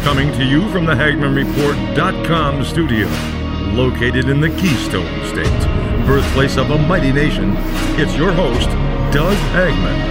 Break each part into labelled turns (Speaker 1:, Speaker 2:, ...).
Speaker 1: Coming to you from the HagmannReport.com studio, located in the Keystone State, birthplace of a mighty nation, it's your host, Doug Hagmann.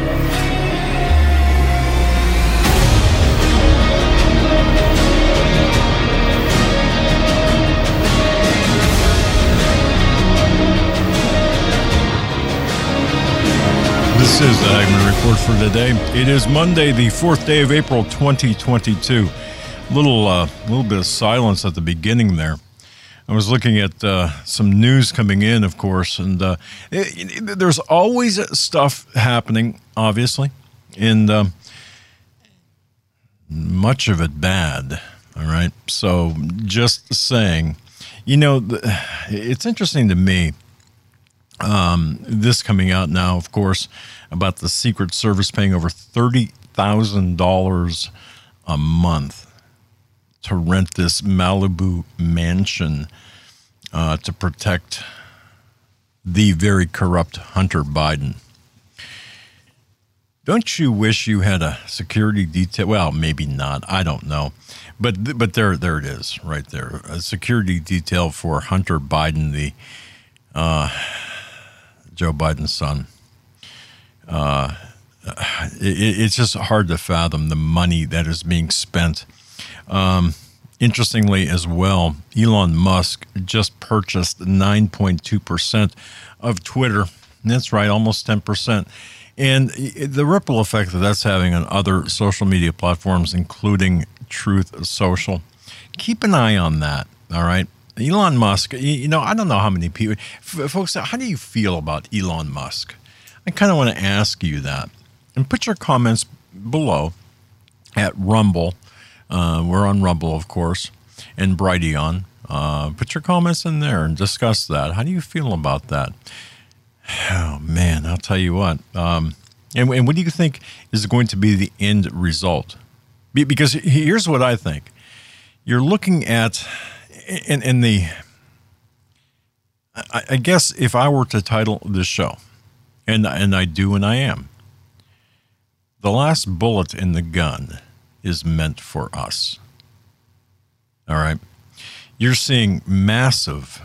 Speaker 2: This is the Hagmann Report for today. It is Monday, the 4th day of April, 2022. Little bit of silence at the beginning there. I was looking at some news coming in, of course, and there's always stuff happening, obviously, and much of it bad, all right? So just saying, it's interesting to me, this coming out now, of course, about the Secret Service paying over $30,000 a month to rent this Malibu mansion to protect the very corrupt Hunter Biden. Don't you wish you had a security detail? Well, maybe not. I don't know. But there it is right there. A security detail for Hunter Biden, the Joe Biden's son. It's just hard to fathom the money that is being spent. Interestingly as well, Elon Musk just purchased 9.2% of Twitter. That's right, almost 10%. And the ripple effect that that's having on other social media platforms, including Truth Social. Keep an eye on that, all right? Elon Musk, I don't know how many people, folks, how do you feel about Elon Musk? I kind of want to ask you that. And put your comments below at Rumble. We're on Rumble, of course, and Brighteon. Put your comments in there and discuss that. How do you feel about that? Oh, man, I'll tell you what. And what do you think is going to be the end result? Because here's what I think. You're looking at... I guess if I were to title this show, and I do and I am, the last bullet in the gun is meant for us. All right? You're seeing massive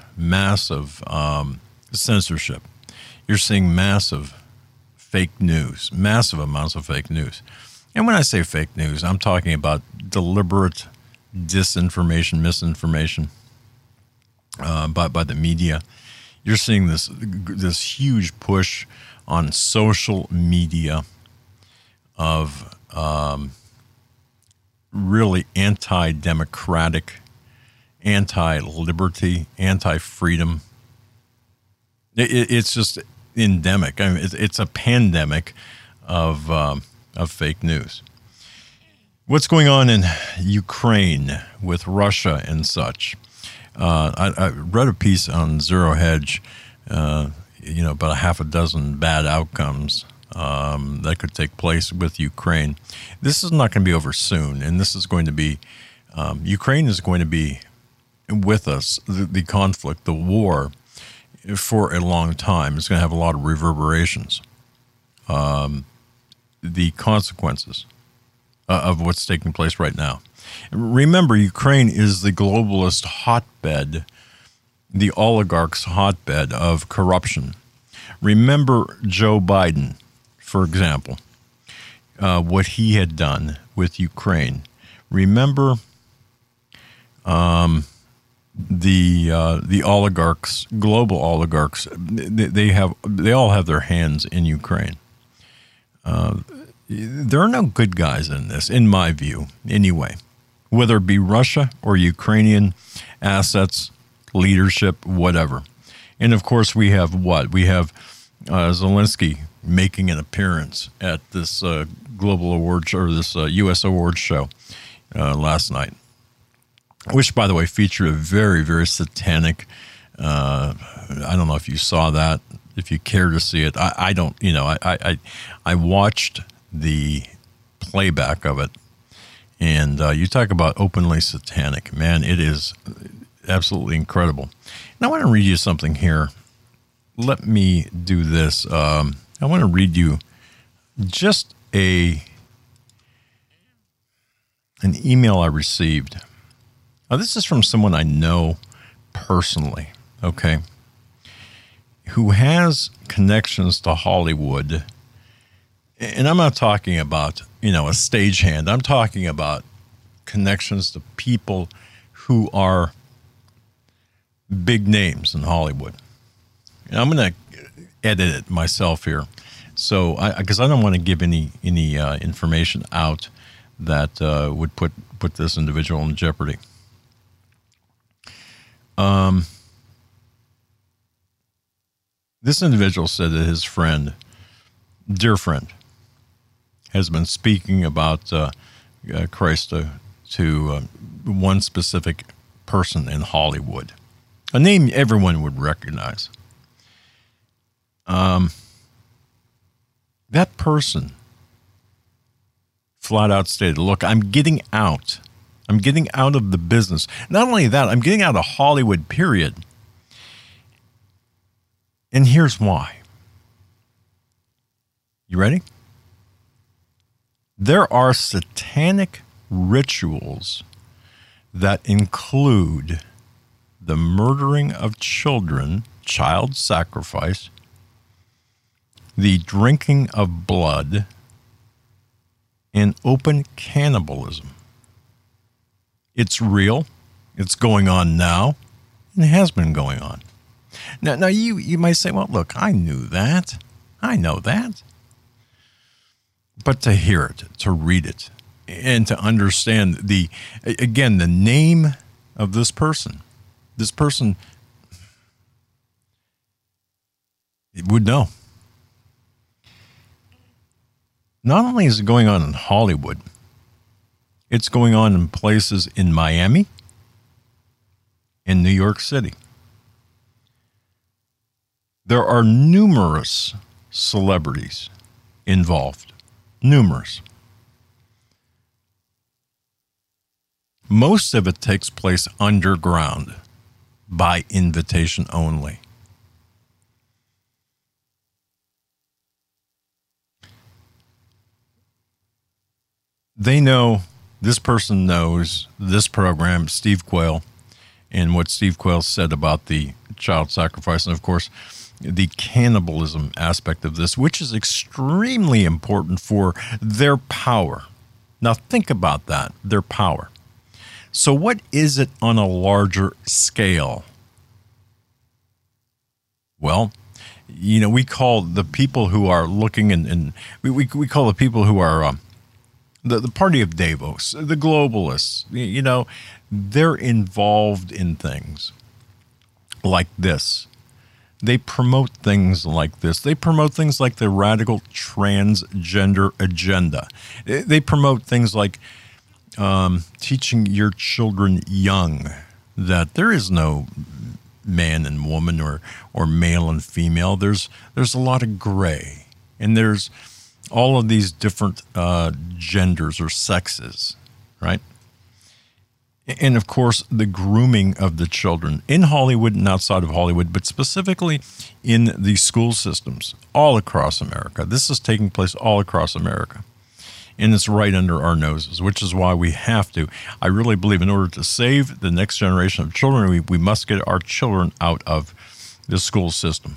Speaker 2: censorship. You're seeing massive fake news, massive amounts of fake news. And when I say fake news, I'm talking about deliberate disinformation, misinformation by the media. You're seeing this huge push on social media of really anti-democratic, anti-liberty, anti-freedom. It's just endemic. I mean, it's a pandemic of fake news. What's going on in Ukraine with Russia and such? I read a piece on Zero Hedge, about a half a dozen bad outcomes that could take place with Ukraine. This is not going to be over soon, and this is going to be, Ukraine is going to be with us, the conflict, the war, for a long time. It's going to have a lot of reverberations. The consequences of what's taking place right now. Remember, Ukraine is the globalist hotbed, the oligarchs' hotbed of corruption. Remember Joe Biden, for example, what he had done with Ukraine. Remember the oligarchs, global oligarchs. They all have their hands in Ukraine. There are no good guys in this, in my view, anyway. Whether it be Russia or Ukrainian assets, leadership, whatever. And of course, we have what? We have Zelensky making an appearance at this global award show, or this U.S. awards show last night, which, by the way, featured a very, very satanic. I don't know if you saw that. If you care to see it, I don't. I watched the playback of it, and you talk about openly satanic. Man, it is absolutely incredible. And I want to read you something here. Let me do this. I want to read you just a an email I received. Now, this is from someone I know personally, okay, who has connections to Hollywood. And I'm not talking about, a stagehand. I'm talking about connections to people who are big names in Hollywood. And I'm going to edit it myself here. So, because I don't want to give any information out that would put this individual in jeopardy. This individual said that his friend, dear friend, has been speaking about Christ to one specific person in Hollywood, a name everyone would recognize. That person flat out stated, look, I'm getting out. I'm getting out of the business. Not only that, I'm getting out of Hollywood, period. And here's why. You ready? There are satanic rituals that include the murdering of children, child sacrifice, the drinking of blood, and open cannibalism. It's real. It's going on now, and it has been going on. Now you might say, well, look, I knew that. I know that. But to hear it, to read it, and to understand the name of this person would know. Not only is it going on in Hollywood, it's going on in places in Miami and New York City. There are numerous celebrities involved. Numerous. Most of it takes place underground by invitation only. They know, this person knows this program, Steve Quayle, and what Steve Quayle said about the child sacrifice, and of course, the cannibalism aspect of this, which is extremely important for their power. Now think about that, their power. So what is it on a larger scale? Well, we call the people who are looking and we call the people who are the party of Davos, the globalists, they're involved in things like this. They promote things like this. They promote things like the radical transgender agenda. They promote things like teaching your children young that there is no man and woman or male and female. There's a lot of gray, and there's all of these different genders or sexes, right? And of course, the grooming of the children in Hollywood and outside of Hollywood, but specifically in the school systems all across America. This is taking place all across America. And it's right under our noses, which is why we have to. I really believe in order to save the next generation of children, we must get our children out of the school system.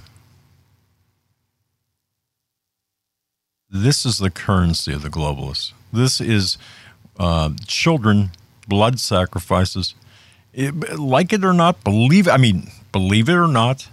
Speaker 2: This is the currency of the globalists. This is children, blood sacrifices. Like it or not, believe it or not,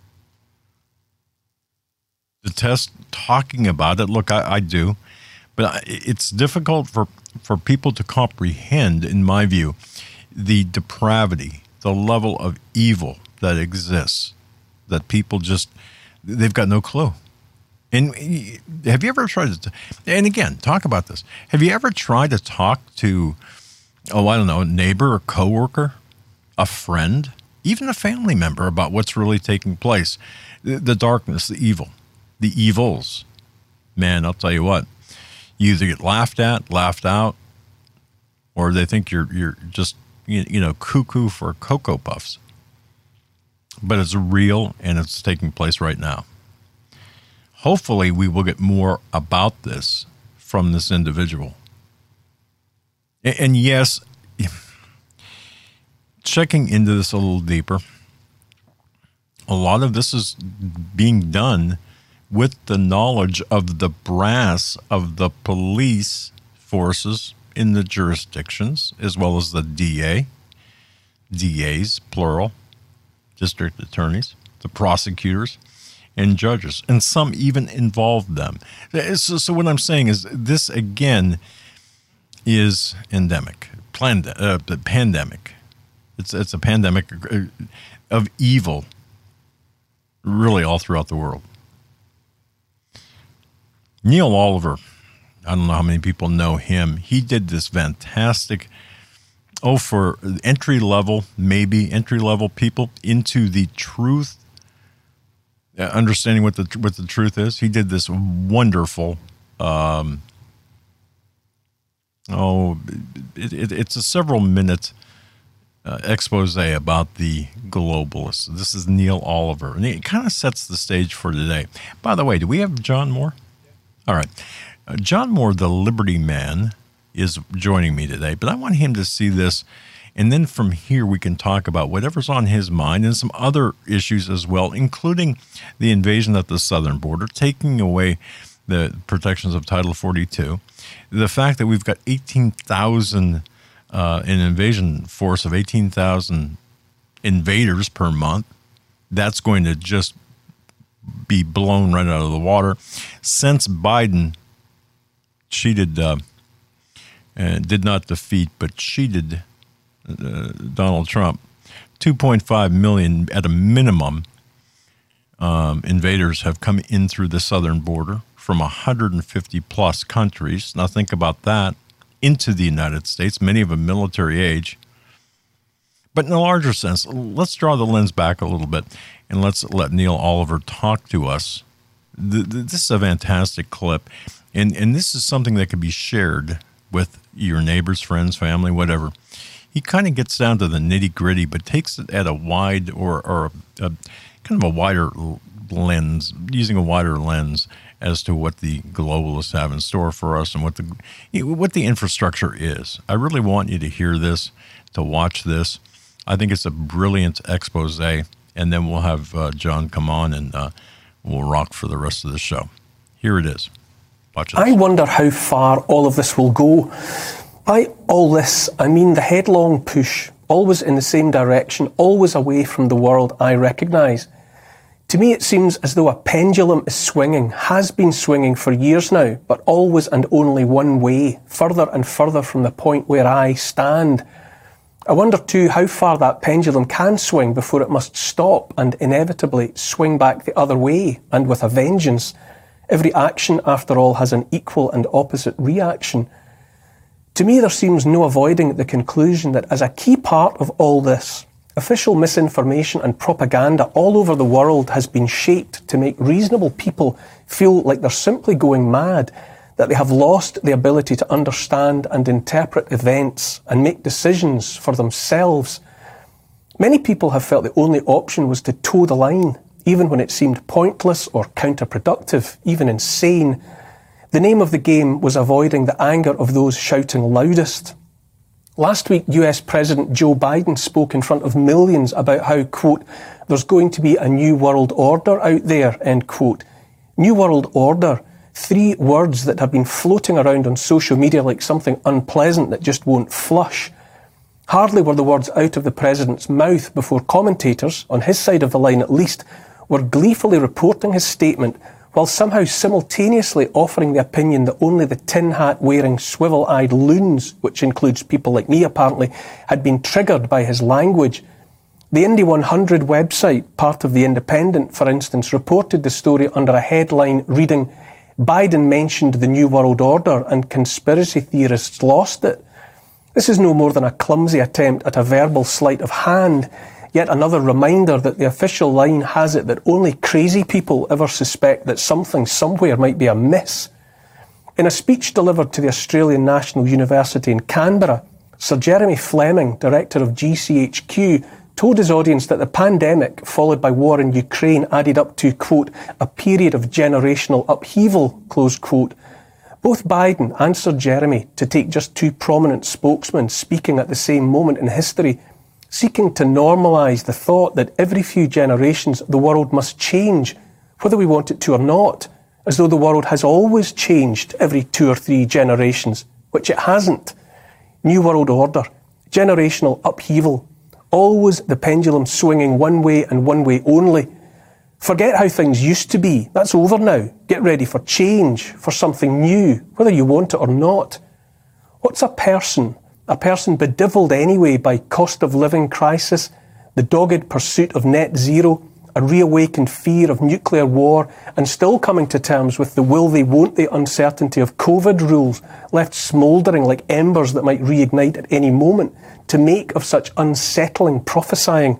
Speaker 2: detest talking about it. Look, I do. But it's difficult for people to comprehend, in my view, the depravity, the level of evil that exists, that people they've got no clue. And have you ever tried to, and again, talk about this. Have you ever tried to talk to, a neighbor, a coworker, a friend, even a family member about what's really taking place? The darkness, the evil, the evils. Man, I'll tell you what. You either get laughed at, laughed out, or they think you're just cuckoo for Cocoa Puffs. But it's real, and it's taking place right now. Hopefully, we will get more about this from this individual. And yes, checking into this a little deeper, a lot of this is being done with the knowledge of the brass of the police forces in the jurisdictions, as well as the DAs, plural, district attorneys, the prosecutors, and judges. And some even involve them. So what I'm saying is this, again, is endemic, pandemic. It's a pandemic of evil, really all throughout the world. Neil Oliver, I don't know how many people know him. He did this fantastic, for entry-level people into the truth, understanding what the truth is. He did this wonderful, it's a several-minute expose about the globalists. This is Neil Oliver, and it kind of sets the stage for today. By the way, do we have John Moore? All right. John Moore, the Liberty Man, is joining me today, but I want him to see this, and then from here we can talk about whatever's on his mind and some other issues as well, including the invasion at the southern border, taking away the protections of Title 42, the fact that we've got 18,000, an invasion force of 18,000 invaders per month. That's going to just be blown right out of the water. Since Biden cheated, did not defeat, but cheated Donald Trump, 2.5 million at a minimum invaders have come in through the southern border from 150 plus countries. Now think about that, into the United States, many of them military age. But in a larger sense, let's draw the lens back a little bit and let's let Neil Oliver talk to us. This is a fantastic clip, and this is something that can be shared with your neighbors, friends, family, whatever. He kind of gets down to the nitty-gritty, but takes it at a wide or a kind of a wider lens, using a wider lens as to what the globalists have in store for us and what the infrastructure is. I really want you to hear this, to watch this. I think it's a brilliant expose, and then we'll have John come on and we'll rock for the rest of the show. Here it is. Watch this.
Speaker 3: I wonder how far all of this will go. By all this, I mean the headlong push, always in the same direction, always away from the world I recognise. To me, it seems as though a pendulum is swinging, has been swinging for years now, but always and only one way, further and further from the point where I stand. I wonder too how far that pendulum can swing before it must stop and inevitably swing back the other way, and with a vengeance. Every action, after all, has an equal and opposite reaction. To me, there seems no avoiding the conclusion that as a key part of all this, official misinformation and propaganda all over the world has been shaped to make reasonable people feel like they're simply going mad, that they have lost the ability to understand and interpret events and make decisions for themselves. Many people have felt the only option was to toe the line, even when it seemed pointless or counterproductive, even insane. The name of the game was avoiding the anger of those shouting loudest. Last week, US President Joe Biden spoke in front of millions about how, quote, there's going to be a new world order out there, end quote. New world order, 3 words that have been floating around on social media like something unpleasant that just won't flush. Hardly were the words out of the president's mouth before commentators, on his side of the line at least, were gleefully reporting his statement while somehow simultaneously offering the opinion that only the tin hat-wearing, swivel-eyed loons, which includes people like me apparently, had been triggered by his language. The Indy 100 website, part of The Independent, for instance, reported the story under a headline reading, "Biden mentioned the New World Order and conspiracy theorists lost it." This is no more than a clumsy attempt at a verbal sleight of hand, yet another reminder that the official line has it that only crazy people ever suspect that something somewhere might be amiss. In a speech delivered to the Australian National University in Canberra, Sir Jeremy Fleming, director of GCHQ, told his audience that the pandemic, followed by war in Ukraine, added up to, quote, a period of generational upheaval, close quote. Both Biden and Sir Jeremy, to take just two prominent spokesmen speaking at the same moment in history, seeking to normalise the thought that every few generations the world must change, whether we want it to or not, as though the world has always changed every 2 or 3 generations, which it hasn't. New world order, generational upheaval, always the pendulum swinging one way and one way only. Forget how things used to be. That's over now. Get ready for change, for something new, whether you want it or not. What's a person? A person bedevilled anyway by cost of living crisis, the dogged pursuit of net zero, a reawakened fear of nuclear war, and still coming to terms with the will they won't they uncertainty of COVID rules, left smouldering like embers that might reignite at any moment, to make of such unsettling prophesying.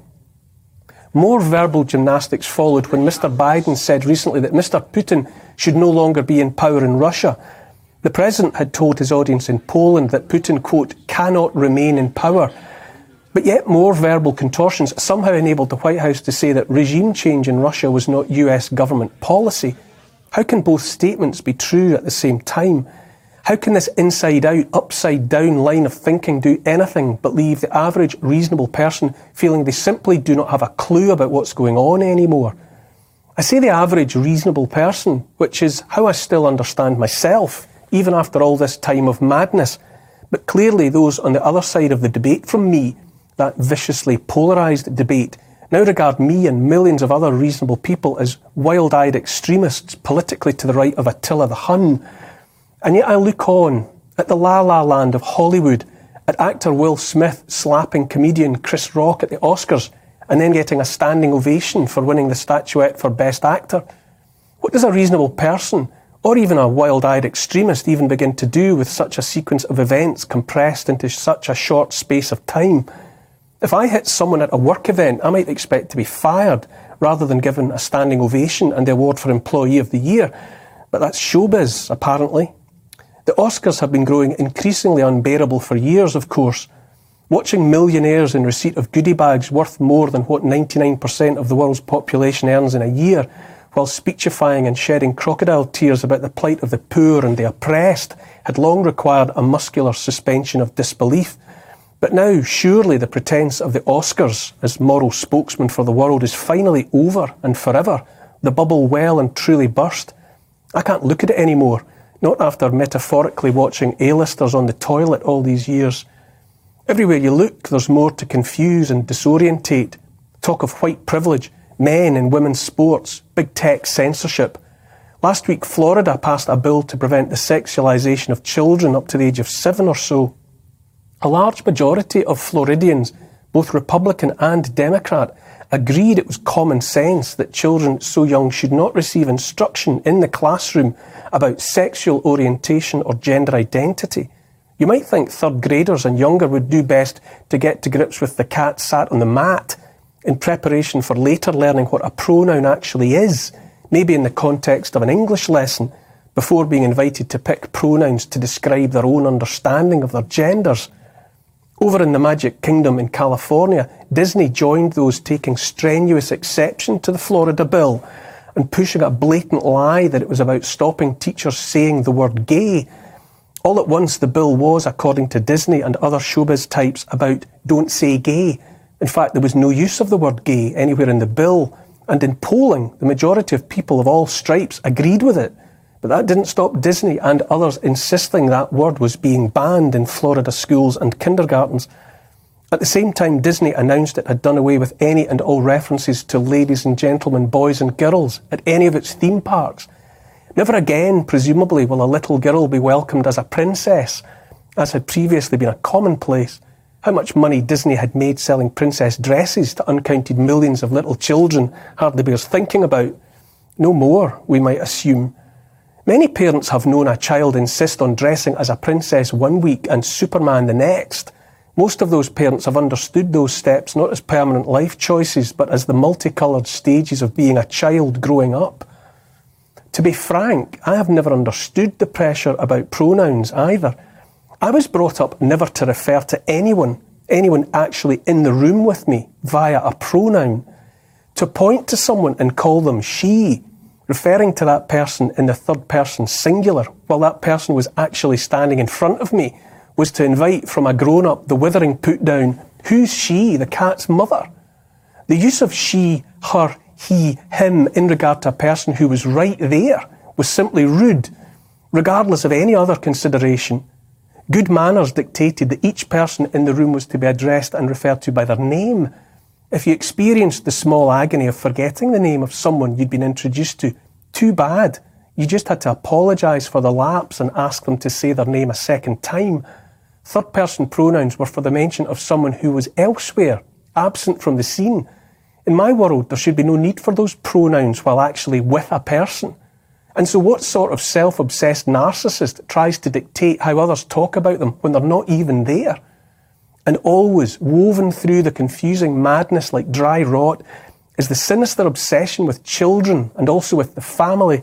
Speaker 3: More verbal gymnastics followed when Mr. Biden said recently that Mr. Putin should no longer be in power in Russia. The president had told his audience in Poland that Putin, quote, cannot remain in power. But yet more verbal contortions somehow enabled the White House to say that regime change in Russia was not US government policy. How can both statements be true at the same time? How can this inside-out, upside-down line of thinking do anything but leave the average reasonable person feeling they simply do not have a clue about what's going on anymore? I say the average reasonable person, which is how I still understand myself, even after all this time of madness. But clearly those on the other side of the debate from me, that viciously polarised debate, now regard me and millions of other reasonable people as wild-eyed extremists politically to the right of Attila the Hun. And yet I look on at the la-la land of Hollywood, at actor Will Smith slapping comedian Chris Rock at the Oscars and then getting a standing ovation for winning the statuette for Best Actor. What does a reasonable person, or even a wild-eyed extremist, even begin to do with such a sequence of events compressed into such a short space of time? If I hit someone at a work event, I might expect to be fired rather than given a standing ovation and the award for Employee of the Year. But that's showbiz, apparently. The Oscars have been growing increasingly unbearable for years, of course. Watching millionaires in receipt of goodie bags worth more than what 99% of the world's population earns in a year, while speechifying and shedding crocodile tears about the plight of the poor and the oppressed, had long required a muscular suspension of disbelief. But now, surely the pretence of the Oscars as moral spokesman for the world is finally over and forever. The bubble well and truly burst. I can't look at it anymore, not after metaphorically watching A-listers on the toilet all these years. Everywhere you look, there's more to confuse and disorientate. Talk of white privilege, men and women's sports, big tech censorship. Last week, Florida passed a bill to prevent the sexualisation of children up to the age of 7 or so. A large majority of Floridians, both Republican and Democrat, agreed it was common sense that children so young should not receive instruction in the classroom about sexual orientation or gender identity. You might think third graders and younger would do best to get to grips with the cat sat on the mat in preparation for later learning what a pronoun actually is, maybe in the context of an English lesson, before being invited to pick pronouns to describe their own understanding of their genders. Over in the Magic Kingdom in California, Disney joined those taking strenuous exception to the Florida bill and pushing a blatant lie that it was about stopping teachers saying the word gay. All at once, the bill was, according to Disney and other showbiz types, about don't say gay. In fact, there was no use of the word gay anywhere in the bill. And in polling, the majority of people of all stripes agreed with it. But that didn't stop Disney and others insisting that word was being banned in Florida schools and kindergartens. At the same time, Disney announced it had done away with any and all references to ladies and gentlemen, boys and girls at any of its theme parks. Never again, presumably, will a little girl be welcomed as a princess, as had previously been a commonplace. How much money Disney had made selling princess dresses to uncounted millions of little children hardly bears thinking about. No more, we might assume. Many parents have known a child insist on dressing as a princess one week and Superman the next. Most of those parents have understood those steps not as permanent life choices, but as the multicoloured stages of being a child growing up. To be frank, I have never understood the pressure about pronouns either. I was brought up never to refer to anyone actually in the room with me, via a pronoun. To point to someone and call them she referring to that person in the third person singular, while that person was actually standing in front of me, was to invite from a grown-up the withering put down, who's she, the cat's mother? The use of she, her, he, him in regard to a person who was right there was simply rude, regardless of any other consideration. Good manners dictated that each person in the room was to be addressed and referred to by their name. If you experienced the small agony of forgetting the name of someone you'd been introduced to, too bad. You just had to apologise for the lapse and ask them to say their name a second time. Third-person pronouns were for the mention of someone who was elsewhere, absent from the scene. In my world, there should be no need for those pronouns while actually with a person. And so what sort of self-obsessed narcissist tries to dictate how others talk about them when they're not even there? And always woven through the confusing madness like dry rot is the sinister obsession with children and also with the family.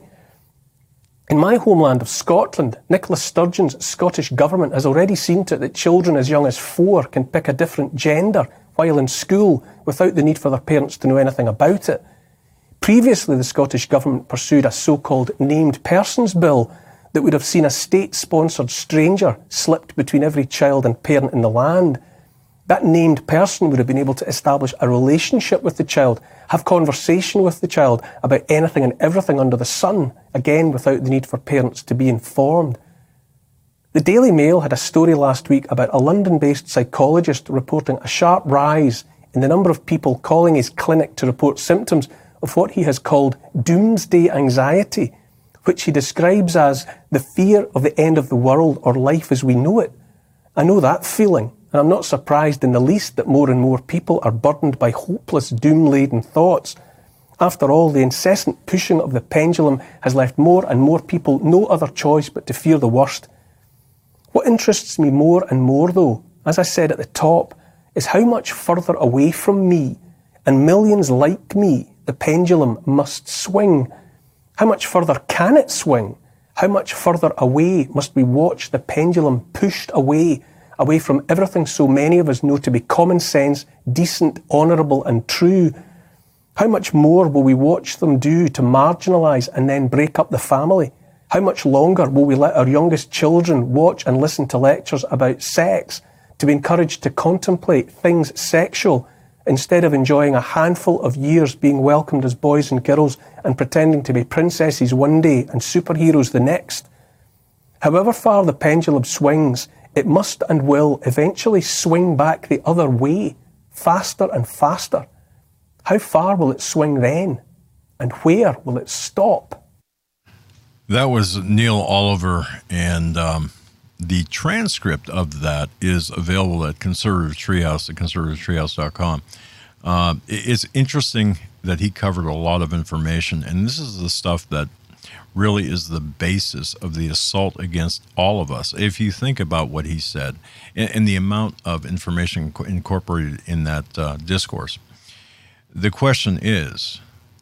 Speaker 3: In my homeland of Scotland, Nicola Sturgeon's Scottish Government has already seen to it that children as young as 4 can pick a different gender while in school without the need for their parents to know anything about it. Previously, the Scottish Government pursued a so-called named persons bill that would have seen a state-sponsored stranger slipped between every child and parent in the land. That named person would have been able to establish a relationship with the child, have conversation with the child about anything and everything under the sun, again without the need for parents to be informed. The Daily Mail had a story last week about a London-based psychologist reporting a sharp rise in the number of people calling his clinic to report symptoms of what he has called doomsday anxiety, which he describes as the fear of the end of the world or life as we know it. I know that feeling. And I'm not surprised in the least that more and more people are burdened by hopeless, doom-laden thoughts. After all, the incessant pushing of the pendulum has left more and more people no other choice but to fear the worst. What interests me more and more, though, as I said at the top, is how much further away from me, and millions like me, the pendulum must swing. How much further can it swing? How much further away must we watch the pendulum pushed away from everything so many of us know to be common sense, decent, honourable and true? How much more will we watch them do to marginalise and then break up the family? How much longer will we let our youngest children watch and listen to lectures about sex, to be encouraged to contemplate things sexual, instead of enjoying a handful of years being welcomed as boys and girls and pretending to be princesses one day and superheroes the next? However far the pendulum swings, it must and will eventually swing back the other way, faster and faster. How far will it swing then? And where will it stop?
Speaker 2: That was Neil Oliver, and the transcript of that is available at Conservative Treehouse at conservativetreehouse.com. It's interesting that he covered a lot of information, and this is the stuff that really is the basis of the assault against all of us. If you think about what he said and the amount of information incorporated in that discourse, the question is,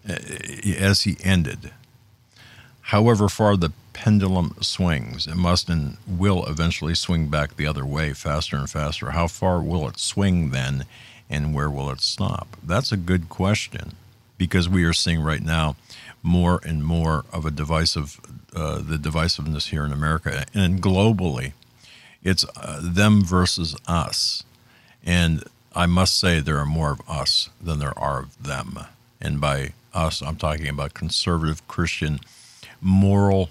Speaker 2: as he ended, however far the pendulum swings, it must and will eventually swing back the other way faster and faster. How far will it swing then, and where will it stop? That's a good question, because we are seeing right now more and more of the divisiveness here in America and globally. It's them versus us. And I must say there are more of us than there are of them. And by us, I'm talking about conservative, Christian, moral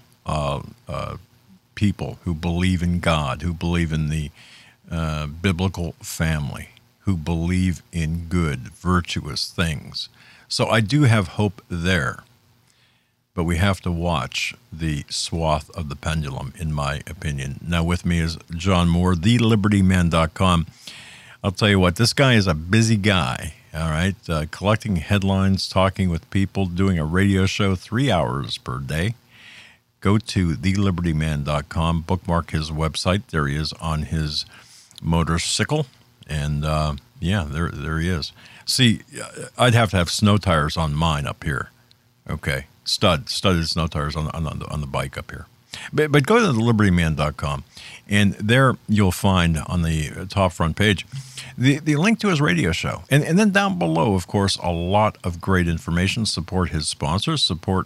Speaker 2: people who believe in God, who believe in the biblical family, who believe in good, virtuous things. So I do have hope there. But we have to watch the swath of the pendulum, in my opinion. Now with me is John Moore, thelibertyman.com. I'll tell you what, this guy is a busy guy, all right? Collecting headlines, talking with people, doing a radio show 3 hours per day. Go to thelibertyman.com, bookmark his website. There he is on his motorcycle. And yeah, there he is. See, I'd have to have snow tires on mine up here. Okay. Studded snow tires on the bike up here. But go to thelibertyman.com, and there you'll find on the top front page the link to his radio show. And then down below, of course, a lot of great information. Support his sponsors, support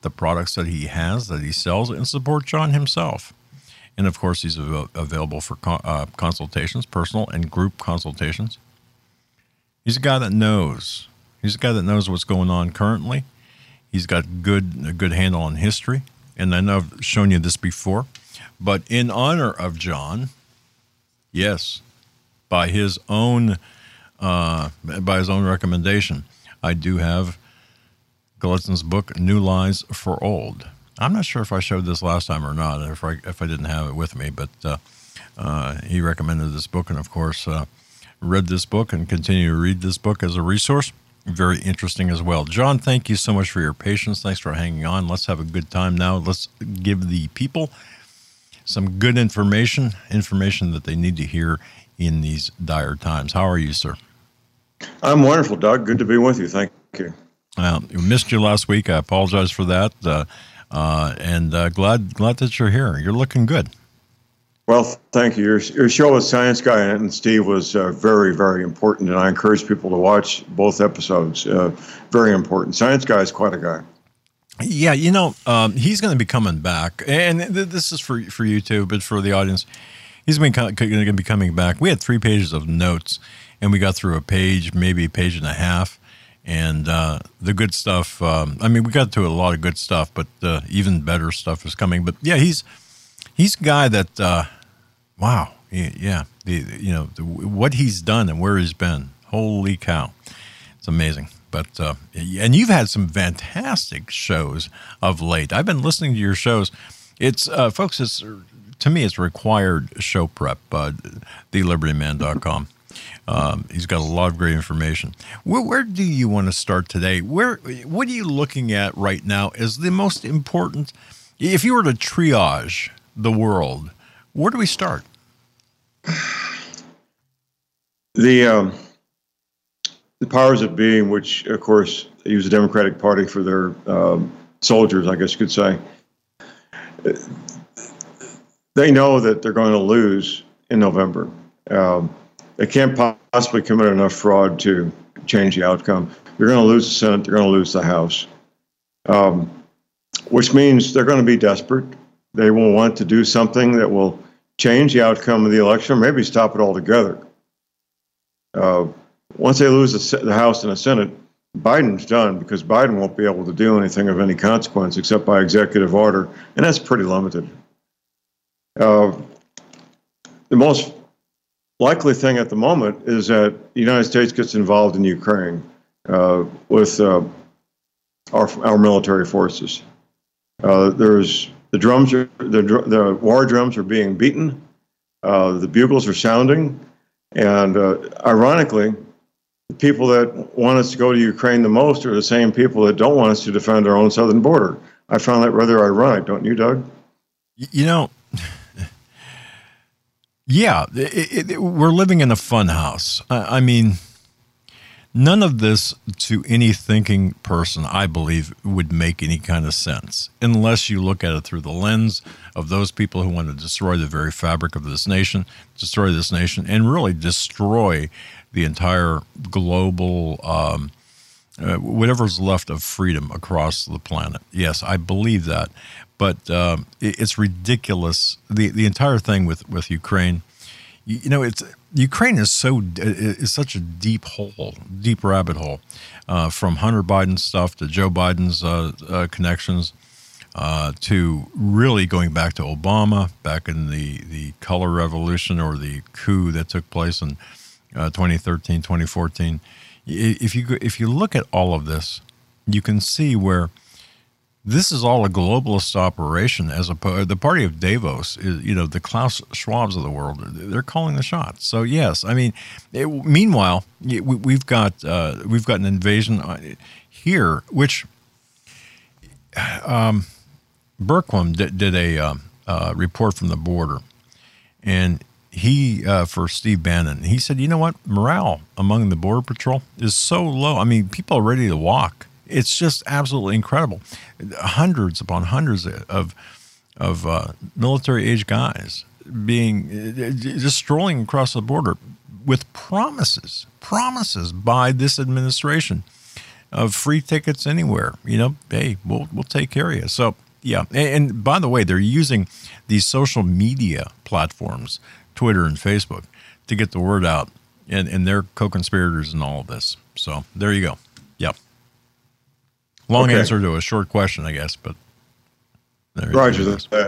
Speaker 2: the products that he has, that he sells, and support John himself. And of course, he's available for consultations, personal and group consultations. He's a guy that knows. He's a guy that knows what's going on currently. He's got a good handle on history. And I know I've shown you this before. But in honor of John, yes, by his own recommendation, I do have Gallitzin's book, New Lies for Old. I'm not sure if I showed this last time or not, if I didn't have it with me, but he recommended this book, and of course, read this book and continue to read this book as a resource. Very interesting as well. John, thank you so much for your patience. Thanks for hanging on. Let's have a good time now. Let's give the people some good information that they need to hear in these dire times. How are you, sir?
Speaker 4: I'm wonderful, Doug. Good to be with you. Thank you.
Speaker 2: We missed you last week. I apologize for that. And glad that you're here. You're looking good.
Speaker 4: Well, thank you. Your show with Science Guy and Steve was very, very important, and I encourage people to watch both episodes. Very important. Science Guy is quite a guy.
Speaker 2: Yeah, he's going to be coming back, and this is for you too, but for the audience, he's going to be coming back. We had 3 pages of notes, and we got through a page, maybe a page and a half. And the good stuff, we got to a lot of good stuff, but even better stuff is coming. But yeah, he's a guy that, wow, what he's done and where he's been. Holy cow. It's amazing. But, and you've had some fantastic shows of late. I've been listening to your shows. It's, folks, to me, it's required show prep, thelibertyman.com. He's got a lot of great information. Where do you want to start today? What are you looking at right now as the most important? If you were to triage the world, where do we start?
Speaker 4: The powers that be, which of course use the Democratic Party for their soldiers, I guess you could say, they know that they're going to lose in November. They can't possibly commit enough fraud to change the outcome. They're going to lose the Senate. They're going to lose the House, which means they're going to be desperate. They will want to do something that will change the outcome of the election, or maybe stop it altogether. Once they lose the House and the Senate, Biden's done, because Biden won't be able to do anything of any consequence except by executive order, and that's pretty limited. The most likely thing at the moment is that the United States gets involved in Ukraine with our military forces. There's the war drums are being beaten, the bugles are sounding, and ironically, the people that want us to go to Ukraine the most are the same people that don't want us to defend our own southern border. I found that rather ironic, don't you, Doug?
Speaker 2: Yeah, we're living in a fun house. I mean, none of this to any thinking person, I believe, would make any kind of sense unless you look at it through the lens of those people who want to destroy the very fabric of this nation, and really destroy the entire global, whatever's left of freedom across the planet. Yes, I believe that. But it's ridiculous. The entire thing with Ukraine, Ukraine is such a deep rabbit hole, from Hunter Biden stuff to Joe Biden's connections, to really going back to Obama, back in the color revolution or the coup that took place in 2013, 2014. If you look at all of this, you can see where this is all a globalist operation. The party of Davos is, the Klaus Schwabs of the world. They're calling the shots. So yes, I mean, meanwhile, we've got an invasion here, which Bergquam did a report from the border, and he for Steve Bannon, he said, you know what, morale among the Border Patrol is so low. I mean, people are ready to walk. It's just absolutely incredible. Hundreds upon hundreds of military-age guys just strolling across the border with promises by this administration free tickets anywhere. Hey, we'll take care of you. So yeah, and by the way, they're using these social media platforms, Twitter and Facebook, to get the word out, and they're co-conspirators in all of this. So there you go. Yep. Long answer to a short question, I guess, but
Speaker 4: Roger, that's that.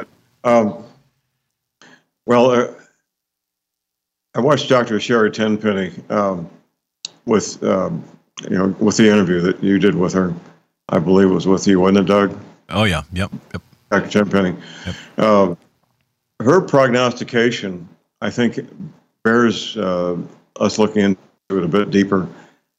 Speaker 4: Well, I watched Dr. Sherry Tenpenny with with the interview that you did with her. I believe it was with you, wasn't it, Doug?
Speaker 2: Oh yeah, yep.
Speaker 4: Dr. Tenpenny.
Speaker 2: Yep.
Speaker 4: Her prognostication, I think, bears us looking into it a bit deeper.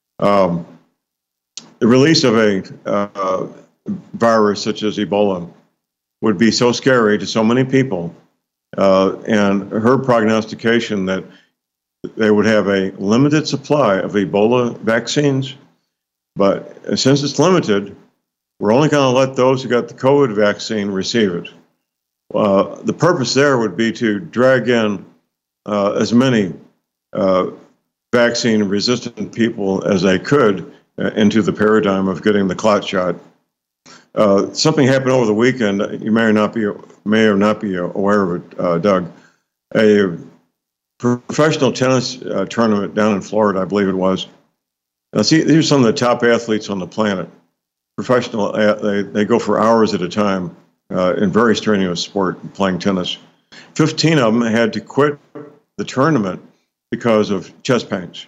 Speaker 4: The release of a virus such as Ebola would be so scary to so many people, and her prognostication that they would have a limited supply of Ebola vaccines, but since it's limited, we're only going to let those who got the COVID vaccine receive it. The purpose there would be to drag in as many vaccine-resistant people as they could into the paradigm of getting the clot shot. Something happened over the weekend. You may or not be aware of it, Doug. A professional tennis tournament down in Florida, I believe it was. Now, see, these are some of the top athletes on the planet. Professional, they go for hours at a time in very strenuous sport, playing tennis. 15 of them had to quit the tournament because of chest pains.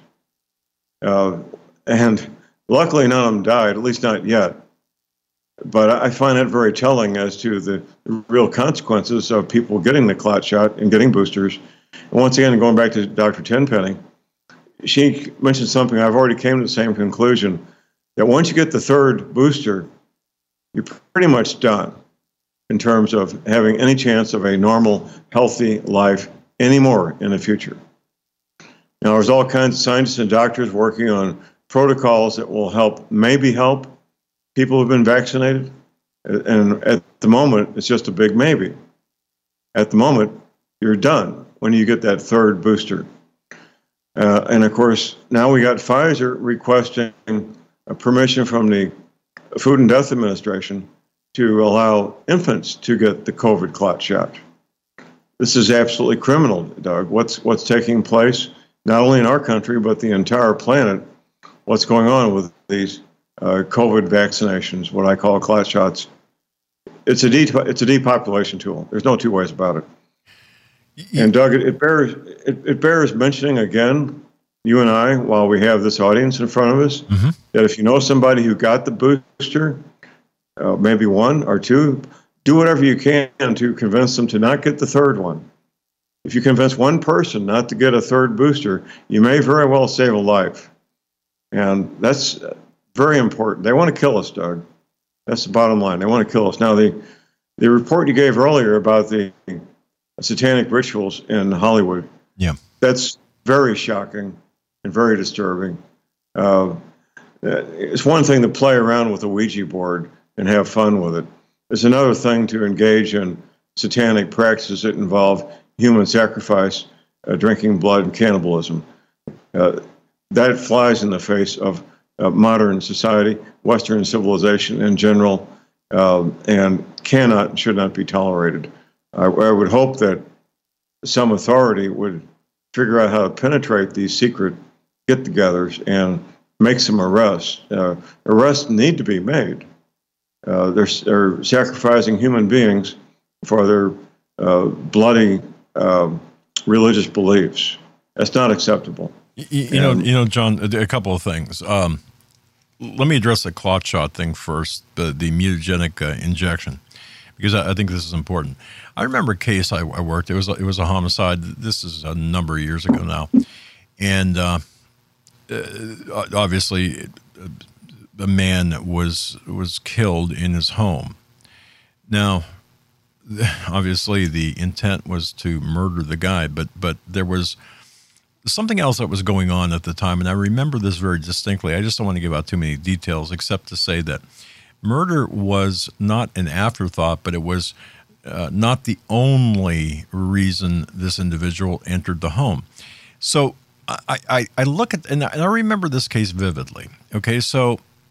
Speaker 4: And luckily, none of them died, at least not yet. But I find that very telling as to the real consequences of people getting the clot shot and getting boosters. And once again, going back to Dr. Tenpenny, she mentioned something I've already came to the same conclusion, that once you get the third booster, you're pretty much done in terms of having any chance of a normal, healthy life anymore in the future. Now, there's all kinds of scientists and doctors working on protocols that will maybe help people who've been vaccinated. And at the moment, it's just a big maybe. At the moment, you're done when you get that third booster. And of course, now we got Pfizer requesting permission from the Food and Death Administration to allow infants to get the COVID clot shot. This is absolutely criminal, Doug. What's taking place, not only in our country, but the entire planet, what's going on with these COVID vaccinations, what I call clot shots. It's a depopulation tool. There's no two ways about it. And Doug, it bears mentioning again, you and I, while we have this audience in front of us, that if you know somebody who got the booster, maybe one or two, do whatever you can to convince them to not get the third one. If you convince one person not to get a third booster, you may very well save a life. And that's very important. They want to kill us, Doug. That's the bottom line. They want to kill us. Now, the report you gave earlier about the satanic rituals in Hollywood, that's very shocking and very disturbing. It's one thing to play around with a Ouija board and have fun with it. It's another thing to engage in satanic practices that involve human sacrifice, drinking blood, and cannibalism. That flies in the face of modern society, Western civilization in general, and cannot and should not be tolerated. I would hope that some authority would figure out how to penetrate these secret get-togethers and make some arrests. Arrests need to be made. They're sacrificing human beings for their bloody religious beliefs. That's not acceptable.
Speaker 2: You know, John, a couple of things. Let me address the clot shot thing first, the mutagenic injection, because I think this is important. I remember a case I worked. It was a homicide. This is a number of years ago now, and obviously, a man was killed in his home. Now, obviously, the intent was to murder the guy, but there was something else that was going on at the time, and I remember this very distinctly. I just don't want to give out too many details, except to say that murder was not an afterthought, but it was not the only reason this individual entered the home. So I look at, and I remember this case vividly. Okay, so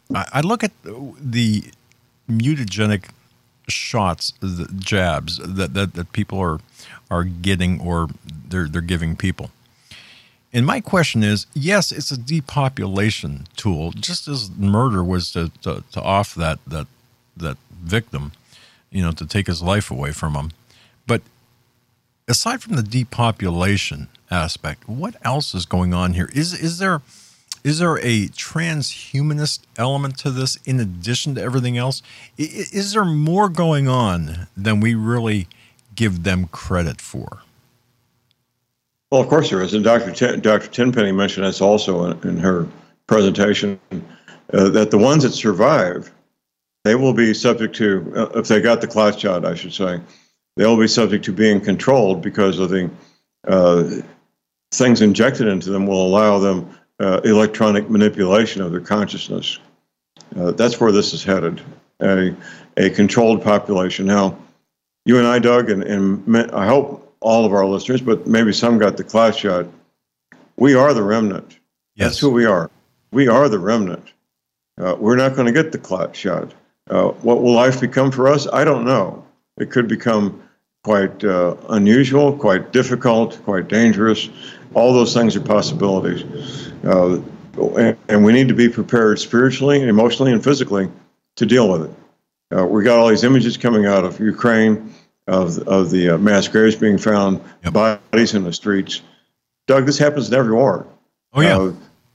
Speaker 2: I look at the mutagenic shots, the jabs that people are getting or they're giving people. And my question is, yes, it's a depopulation tool, just as murder was to off that victim, to take his life away from him. But aside from the depopulation aspect, what else is going on here? Is there a transhumanist element to this in addition to everything else? Is there more going on than we really give them credit for?
Speaker 4: Well, of course there is. And Dr. Tenpenny mentioned this also in her presentation, that the ones that survive, they will be subject to, if they got the clot shot, I should say, they'll be subject to being controlled because of the things injected into them will allow them electronic manipulation of their consciousness. That's where this is headed, a controlled population. Now, you and I, Doug, and I hope all of our listeners, but maybe some got the clot shot. We are the remnant.
Speaker 2: Yes.
Speaker 4: That's who we are. We are the remnant. We're not going to get the clot shot. What will life become for us? I don't know. It could become quite unusual, quite difficult, quite dangerous. All those things are possibilities. And we need to be prepared spiritually, emotionally, and physically to deal with it. We got all these images coming out of Ukraine, of the mass graves being found,
Speaker 2: yep.
Speaker 4: Bodies in the streets. Doug, this happens in every war.
Speaker 2: Oh, yeah.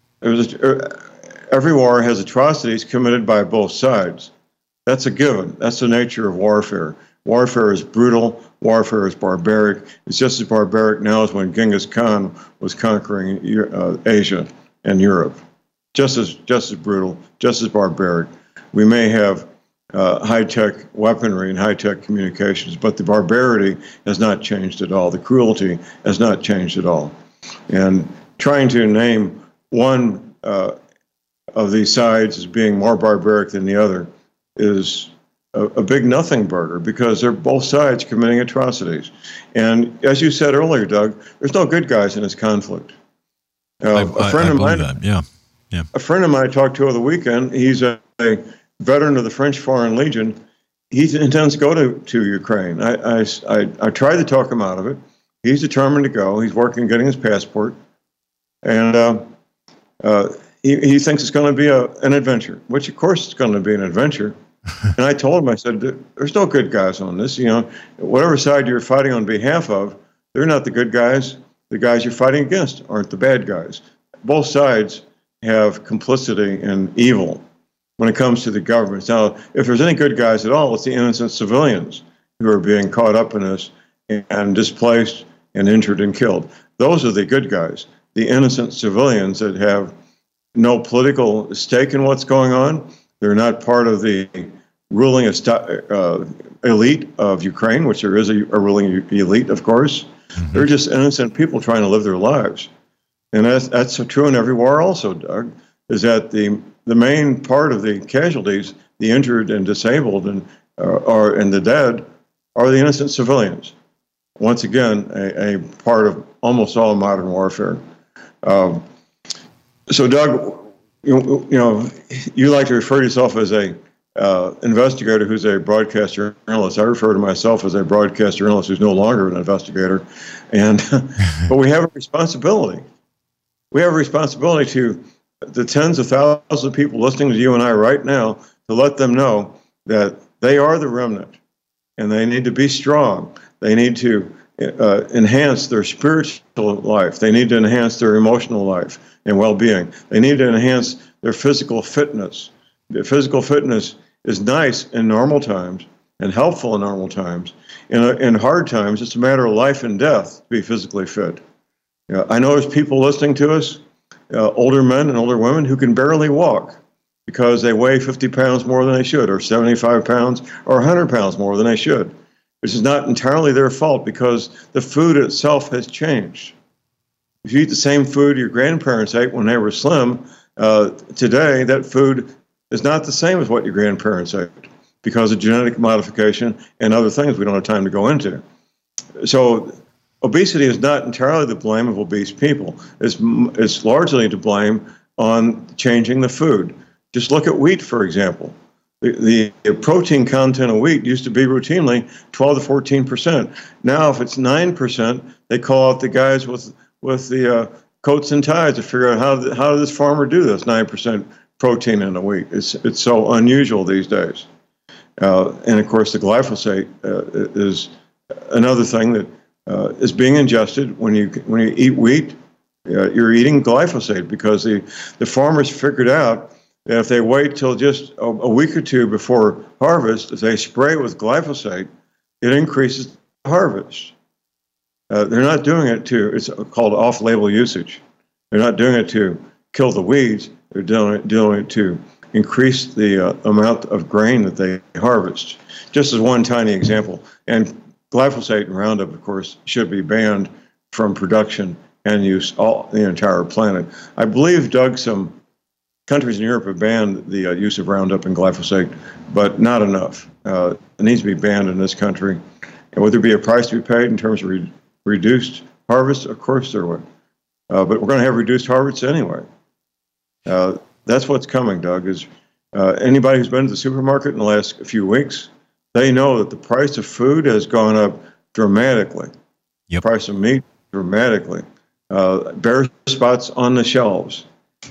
Speaker 4: Every war has atrocities committed by both sides. That's a given. That's the nature of warfare. Warfare is brutal. Warfare is barbaric. It's just as barbaric now as when Genghis Khan was conquering Asia and Europe. Just as brutal, just as barbaric. We may have high-tech weaponry and high-tech communications, but the barbarity has not changed at all. The cruelty has not changed at all. And trying to name one of these sides as being more barbaric than the other is a big nothing burger, because they're both sides committing atrocities. And as you said earlier, Doug, there's no good guys in this conflict. A friend of mine I talked to over the weekend, he's a veteran of the French Foreign Legion. He intends to go to Ukraine. I tried to talk him out of it. He's determined to go. He's working, getting his passport. And he thinks it's going to be an adventure, which of course it's going to be an adventure. And I told him, I said, there's no good guys on this. Whatever side you're fighting on behalf of, they're not the good guys. The guys you're fighting against aren't the bad guys. Both sides have complicity in evil when it comes to the governments. Now, if there's any good guys at all, it's the innocent civilians who are being caught up in this and displaced and injured and killed. Those are the good guys, the innocent civilians that have no political stake in what's going on. They're not part of the ruling elite of Ukraine, which there is a ruling elite, of course. Mm-hmm. They're just innocent people trying to live their lives. And that's true in every war also, Doug, is that the main part of the casualties, the injured and disabled and the dead, are the innocent civilians. Once again, a part of almost all modern warfare. So, Doug, you like to refer to yourself as a investigator who's a broadcast journalist. I refer to myself as a broadcast journalist who's no longer an investigator. But we have a responsibility. We have a responsibility to the tens of thousands of people listening to you and I right now to let them know that they are the remnant and they need to be strong. They need to enhance their spiritual life. They need to enhance their emotional life and well-being. They need to enhance their physical fitness. The physical fitness is nice in normal times and helpful in normal times. In hard times, it's a matter of life and death to be physically fit. I know there's people listening to us, older men and older women who can barely walk because they weigh 50 pounds more than they should, or 75 pounds, or 100 pounds more than they should. This is not entirely their fault because the food itself has changed. If you eat the same food your grandparents ate when they were slim, today that food is not the same as what your grandparents ate because of genetic modification and other things we don't have time to go into. So obesity is not entirely the blame of obese people. It's largely to blame on changing the food, Just look at wheat, for example. The protein content of wheat used to be routinely 12 to 14%. Now, if it's 9%, they call out the guys with the coats and ties to figure out how did this farmer do this 9% protein in the wheat. It's so unusual these days. And of course, the glyphosate is another thing that is being ingested when you eat wheat. You're eating glyphosate because the farmers figured out that if they wait till just a week or two before harvest, if they spray with glyphosate, it increases the harvest. They're not doing it it's called off-label usage. They're not doing it to kill the weeds. They're doing it to increase the amount of grain that they harvest. Just as one tiny example. And glyphosate and Roundup, of course, should be banned from production and use the entire planet. I believe, Doug, some countries in Europe have banned the use of Roundup and glyphosate, but not enough. It needs to be banned in this country. And would there be a price to be paid in terms of reduced harvest? Of course there would. But we're going to have reduced harvests anyway. That's what's coming, Doug, is anybody who's been to the supermarket in the last few weeks, they know that the price of food has gone up dramatically.
Speaker 2: Yep.
Speaker 4: The price of meat, dramatically. Bare spots on the shelves.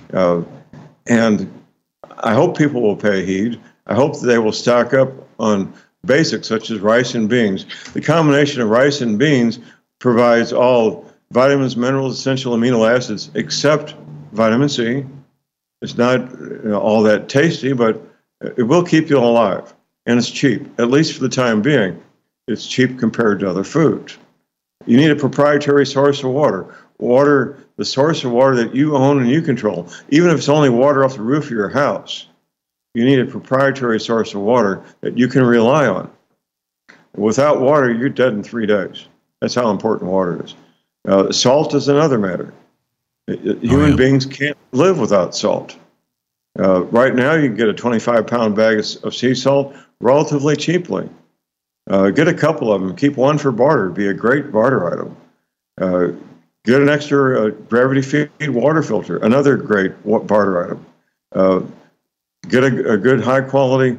Speaker 4: And I hope people will pay heed. I hope that they will stock up on basics such as rice and beans. The combination of rice and beans provides all vitamins, minerals, essential amino acids, except vitamin C. It's not all that tasty, but it will keep you alive. And it's cheap, at least for the time being. It's cheap compared to other foods. You need a proprietary source of water, the source of water that you own and you control. Even if it's only water off the roof of your house, you need a proprietary source of water that you can rely on. Without water, you're dead in 3 days. That's how important water is. Salt is another matter. Human beings can't live without salt. Right now, you can get a 25-pound bag of sea salt relatively cheaply. Get a couple of them. Keep one for barter. It'd be a great barter item. Get an extra gravity-feed water filter. Another great barter item. Get a good high-quality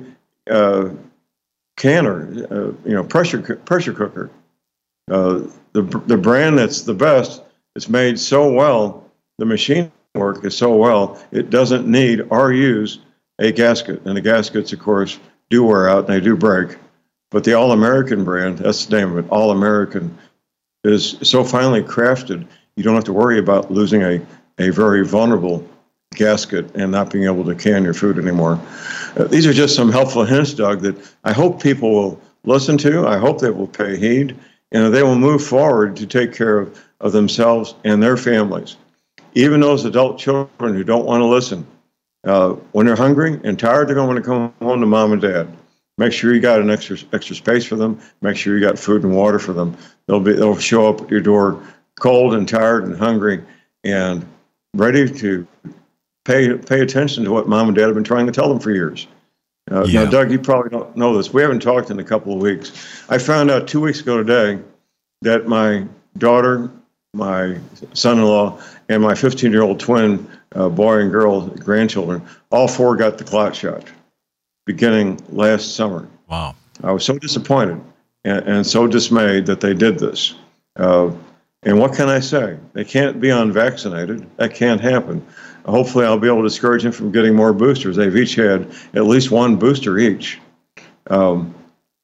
Speaker 4: canner. Pressure cooker. The brand that's the best. It's made so well. The machine work is so well, it doesn't need or use a gasket. And the gaskets, of course, do wear out and they do break. But the All-American brand, that's the name of it, All-American, is so finely crafted, you don't have to worry about losing a very vulnerable gasket and not being able to can your food anymore. These are just some helpful hints, Doug, that I hope people will listen to. I hope they will pay heed, and they will move forward to take care of themselves and their families. Even those adult children who don't want to listen, when they're hungry and tired, they're going to want to come home to mom and dad. Make sure you got an extra space for them. Make sure you got food and water for them. They'll show up at your door cold and tired and hungry and ready to pay attention to what mom and dad have been trying to tell them for years. Now, Doug, you probably don't know this. We haven't talked in a couple of weeks. I found out 2 weeks ago today that my daughter, my son-in-law, and my 15-year-old twin, boy and girl, grandchildren, all four got the clot shot beginning last summer.
Speaker 2: Wow. I
Speaker 4: was so disappointed and so dismayed that they did this. And what can I say? They can't be unvaccinated. That can't happen. Hopefully I'll be able to discourage them from getting more boosters. They've each had at least one booster each. And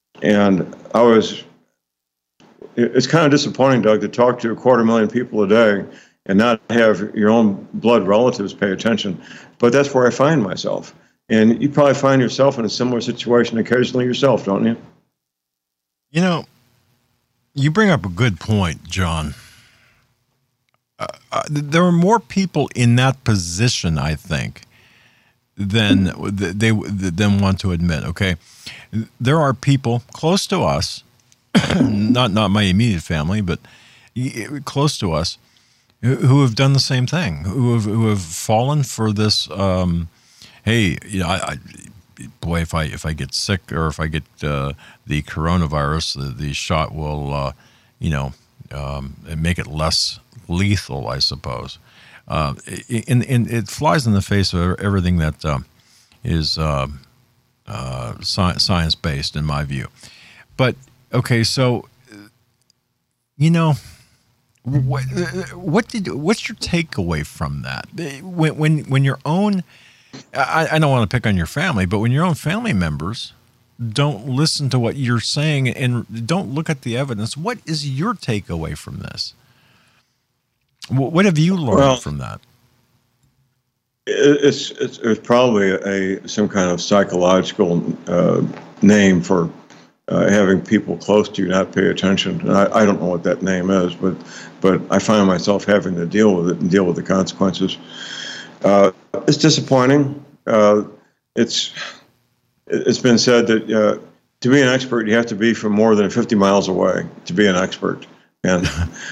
Speaker 4: it's kind of disappointing, Doug, to talk to 250,000 people a day and not have your own blood relatives pay attention. But that's where I find myself. And you probably find yourself in a similar situation occasionally yourself, don't you?
Speaker 2: You know, you bring up a good point, John. There are more people in that position, I think, than they want to admit. Okay, there are people close to us, not my immediate family, but close to us, who have done the same thing, who have fallen for this. Hey, boy, if I get sick or if I get the coronavirus, the shot will, make it less lethal, I suppose. And it flies in the face of everything that science based in my view. But okay, so what's your takeaway from that? When your own, I don't want to pick on your family, but when your own family members don't listen to what you're saying and don't look at the evidence, what is your takeaway from this? What have you learned from that?
Speaker 4: It's probably some kind of psychological name for having people close to you not pay attention. And I don't know what that name is, but I find myself having to deal with it and deal with the consequences. It's disappointing. It's been said that to be an expert, you have to be from more than 50 miles away to be an expert, and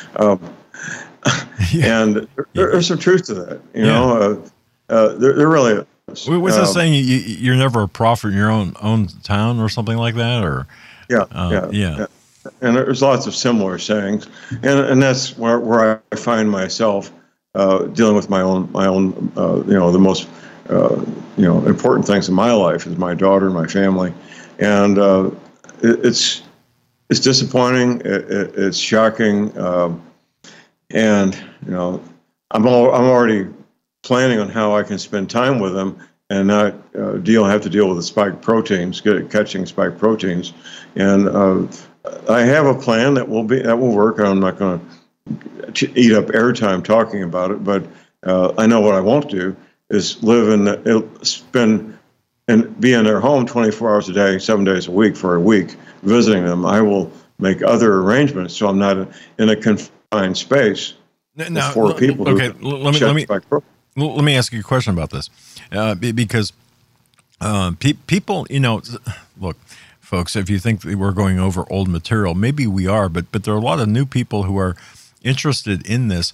Speaker 4: and there's some truth to that. You know, there really is.
Speaker 2: What's that saying? You're never a prophet in your own town, or something like that, or yeah. And there's lots of similar sayings, and that's where I find myself dealing with my own the most important things in my life is my daughter and my family, and it's disappointing, it's shocking, and I'm already planning on how I can spend time with them and not have to deal with the spike proteins, catching spike proteins, and I have a plan that will work. I'm not going to eat up airtime talking about it, but I know what I won't do is spend and be in their home 24 hours a day, 7 days a week for a week, visiting them. I will make other arrangements so I'm not in a confined space with four people. Okay, let me ask you a question about this, because people, look, folks, if you think we're going over old material, maybe we are, but there are a lot of new people who are interested in this.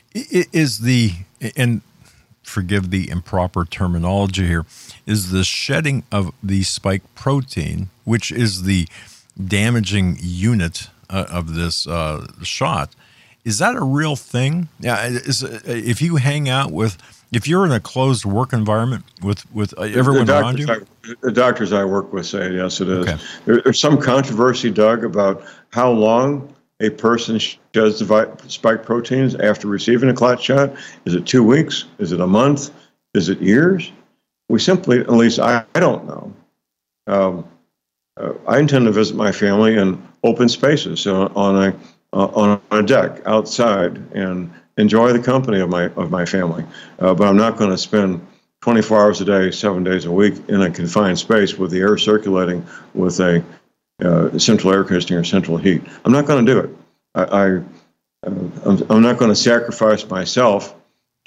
Speaker 2: And forgive the improper terminology here, is the shedding of the spike protein, which is the damaging unit of this shot. Is that a real thing? Yeah. If you hang out if you're in a closed work environment with everyone around you?
Speaker 4: The doctors I work with say, yes, it is. Okay. There's some controversy, Doug, about how long a person sheds the spike proteins after receiving a clot shot. Is it 2 weeks? Is it a month? Is it years? We simply, at least I don't know. I intend to visit my family in open spaces on a deck outside and enjoy the company of my family. But I'm not going to spend 24 hours a day, 7 days a week in a confined space with the air circulating with a central air conditioning or central heat. I'm not going to do it. I'm not going to sacrifice myself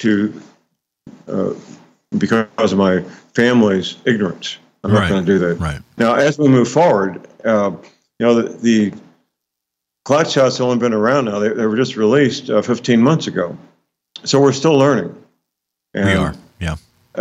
Speaker 4: because of my family's ignorance. I'm not going to do that.
Speaker 2: Right.
Speaker 4: Now, as we move forward, the clot shots have only been around now. They were just released 15 months ago. So we're still learning. And,
Speaker 2: we are, yeah.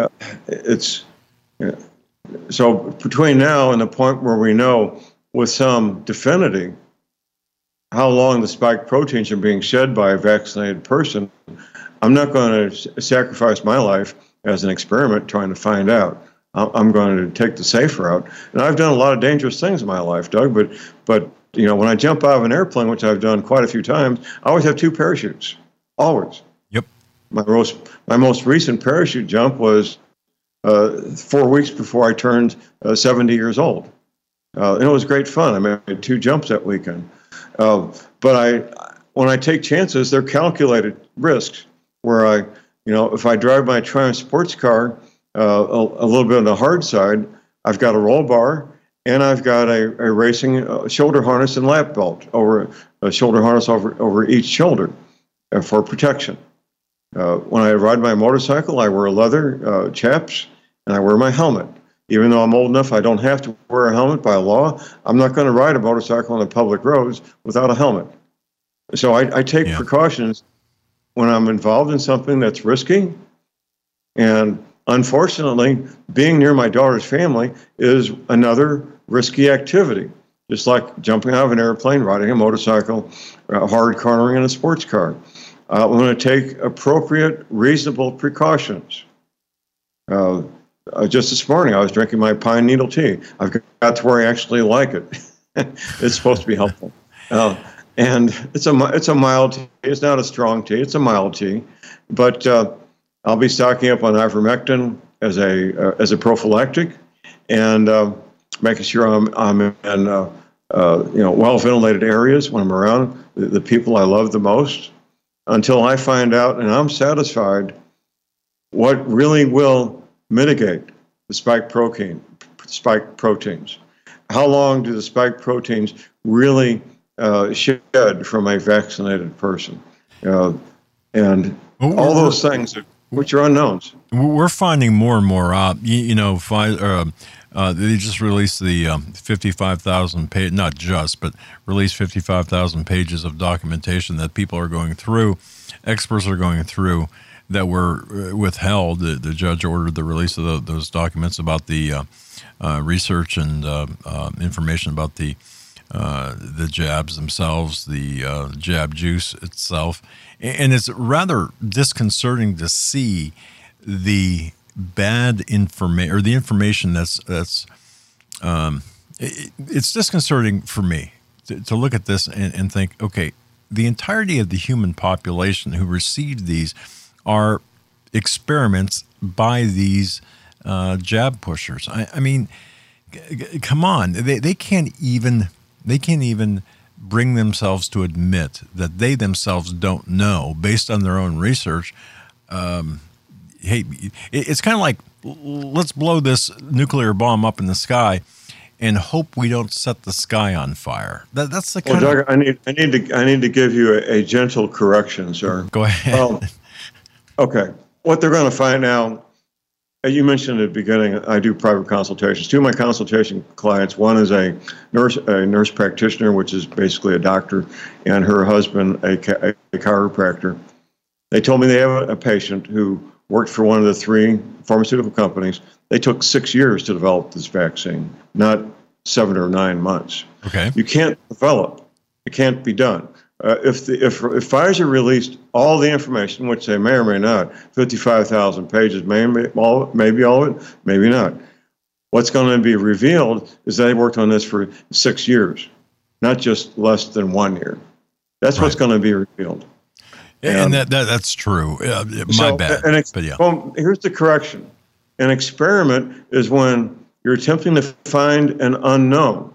Speaker 4: So between now and the point where we know with some definity how long the spike proteins are being shed by a vaccinated person, I'm not going to sacrifice my life as an experiment trying to find out. I'm going to take the safe route. And I've done a lot of dangerous things in my life, Doug, but when I jump out of an airplane, which I've done quite a few times, I always have 2 parachutes, always.
Speaker 2: Yep.
Speaker 4: My most recent parachute jump was 4 weeks before I turned 70 years old. And it was great fun. I made 2 jumps that weekend. But when I take chances, they're calculated risks where if I drive my Triumph sports car a little bit on the hard side, I've got a roll bar and I've got a racing shoulder harness and lap belt over a shoulder harness over each shoulder for protection. When I ride my motorcycle, I wear leather chaps and I wear my helmet. Even though I'm old enough, I don't have to wear a helmet by law. I'm not going to ride a motorcycle on the public roads without a helmet. So I take precautions when I'm involved in something that's risky. And unfortunately, being near my daughter's family is another risky activity, just like jumping out of an airplane, riding a motorcycle, hard cornering in a sports car. I'm going to take appropriate, reasonable precautions. Just this morning, I was drinking my pine needle tea. I've got to where I actually like it. It's supposed to be helpful. And it's a mild tea. It's not a strong tea. It's a mild tea. But I'll be stocking up on ivermectin as a prophylactic, and making sure I'm in well ventilated areas when I'm around the people I love the most, until I find out and I'm satisfied what really will mitigate the spike proteins. How long do the spike proteins really shed from a vaccinated person? And all those things, which are unknowns.
Speaker 2: We're finding more and more out. Pfizer, they just released the 55,000 page, not just, but released 55,000 pages of documentation that people are going through, experts are going through, that were withheld. The judge ordered the release of those documents about the research and information about the jabs themselves, the jab juice itself. And it's rather disconcerting to see the bad information, or the information that's it's disconcerting for me to look at this and think, okay, the entirety of the human population who received these are experiments by these jab pushers. I mean, come on, they can't even bring themselves to admit that they themselves don't know based on their own research. Hey, it's kind of like, let's blow this nuclear bomb up in the sky and hope we don't set the sky on fire. That's the kind
Speaker 4: Doug, I need to give you a gentle correction, sir.
Speaker 2: Go ahead.
Speaker 4: Okay. What they're going to find out, you mentioned at the beginning, I do private consultations. Two of my consultation clients, one is a nurse practitioner, which is basically a doctor, and her husband, a chiropractor. They told me they have a patient who worked for one of the 3 pharmaceutical companies. They took 6 years to develop this vaccine, not 7 or 9 months.
Speaker 2: Okay.
Speaker 4: You can't develop. It can't be done. If Pfizer released all the information, which they may or may not, 55,000 pages, maybe all of it, maybe not. What's going to be revealed is they worked on this for 6 years, not just less than 1 year. That's what's going to be revealed.
Speaker 2: And that's true. My bad. But yeah.
Speaker 4: Well, here's the correction. An experiment is when you're attempting to find an unknown.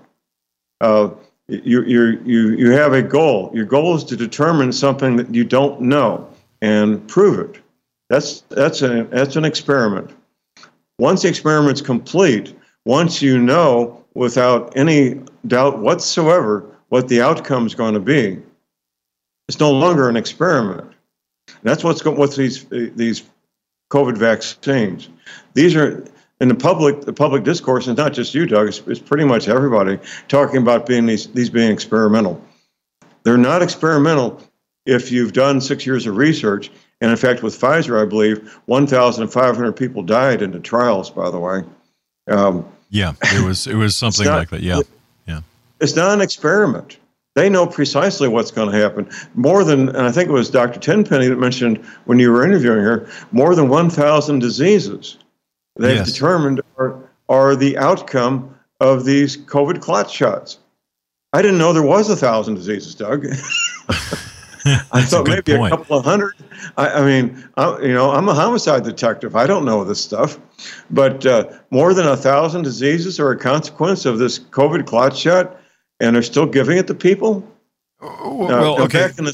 Speaker 4: You have a goal. Your goal is to determine something that you don't know and prove it. That's an experiment. Once the experiment's complete, once you know without any doubt whatsoever what the outcome is going to be, it's no longer an experiment. And that's what's going with these COVID vaccines. These are in the public discourse, and not just you, Doug. It's pretty much everybody talking about these being experimental. They're not experimental if you've done 6 years of research. And in fact, with Pfizer, I believe 1,500 people died in the trials. By the way.
Speaker 2: Yeah, it was something like that. Yeah.
Speaker 4: It's not an experiment. They know precisely what's going to happen. And I think it was Dr. Tenpenny that mentioned when you were interviewing her, more than 1,000 diseases they've determined are the outcome of these COVID clot shots. I didn't know there was 1,000 diseases, Doug. I thought maybe a couple of hundred. I'm a homicide detective. I don't know this stuff. But more than 1,000 diseases are a consequence of this COVID clot shot, and they're still giving it to people?
Speaker 2: Well, okay. Back in the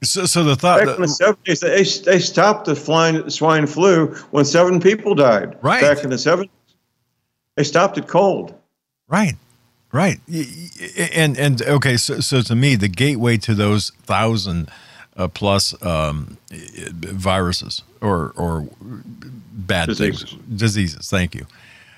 Speaker 4: 70s, they stopped the swine flu when 7 people died.
Speaker 2: Right.
Speaker 4: Back in the 70s, they stopped it cold.
Speaker 2: Right. And okay, so to me, the gateway to those 1,000 plus viruses or bad diseases. Thank you.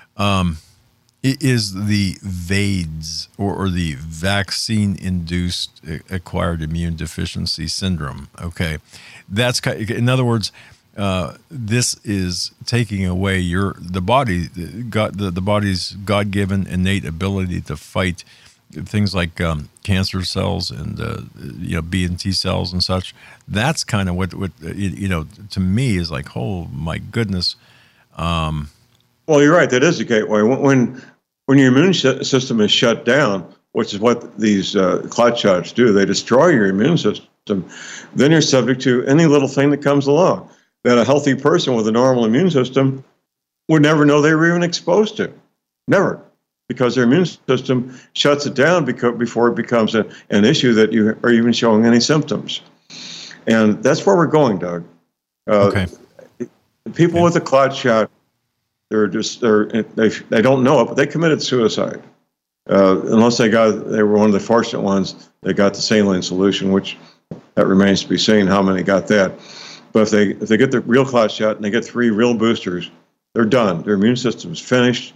Speaker 2: Is the VAIDS or the vaccine-induced acquired immune deficiency syndrome. Okay, that's in other words, this is taking away the body's God-given innate ability to fight things like cancer cells and B and T cells and such. That's kind of what to me is like, oh my goodness.
Speaker 4: Well, you're right. That is a gateway. When your immune system is shut down, which is what these clot shots do, they destroy your immune system. Then you're subject to any little thing that comes along that a healthy person with a normal immune system would never know they were even exposed to. Never. Because their immune system shuts it down before it becomes an issue that you are even showing any symptoms. And that's where we're going, Doug.
Speaker 2: Okay.
Speaker 4: People with a clot shot, they don't know it, but they committed suicide. Unless they were one of the fortunate ones that got the saline solution, which that remains to be seen how many got that. But if they get the real clot shot and they get 3 real boosters, they're done. Their immune system is finished.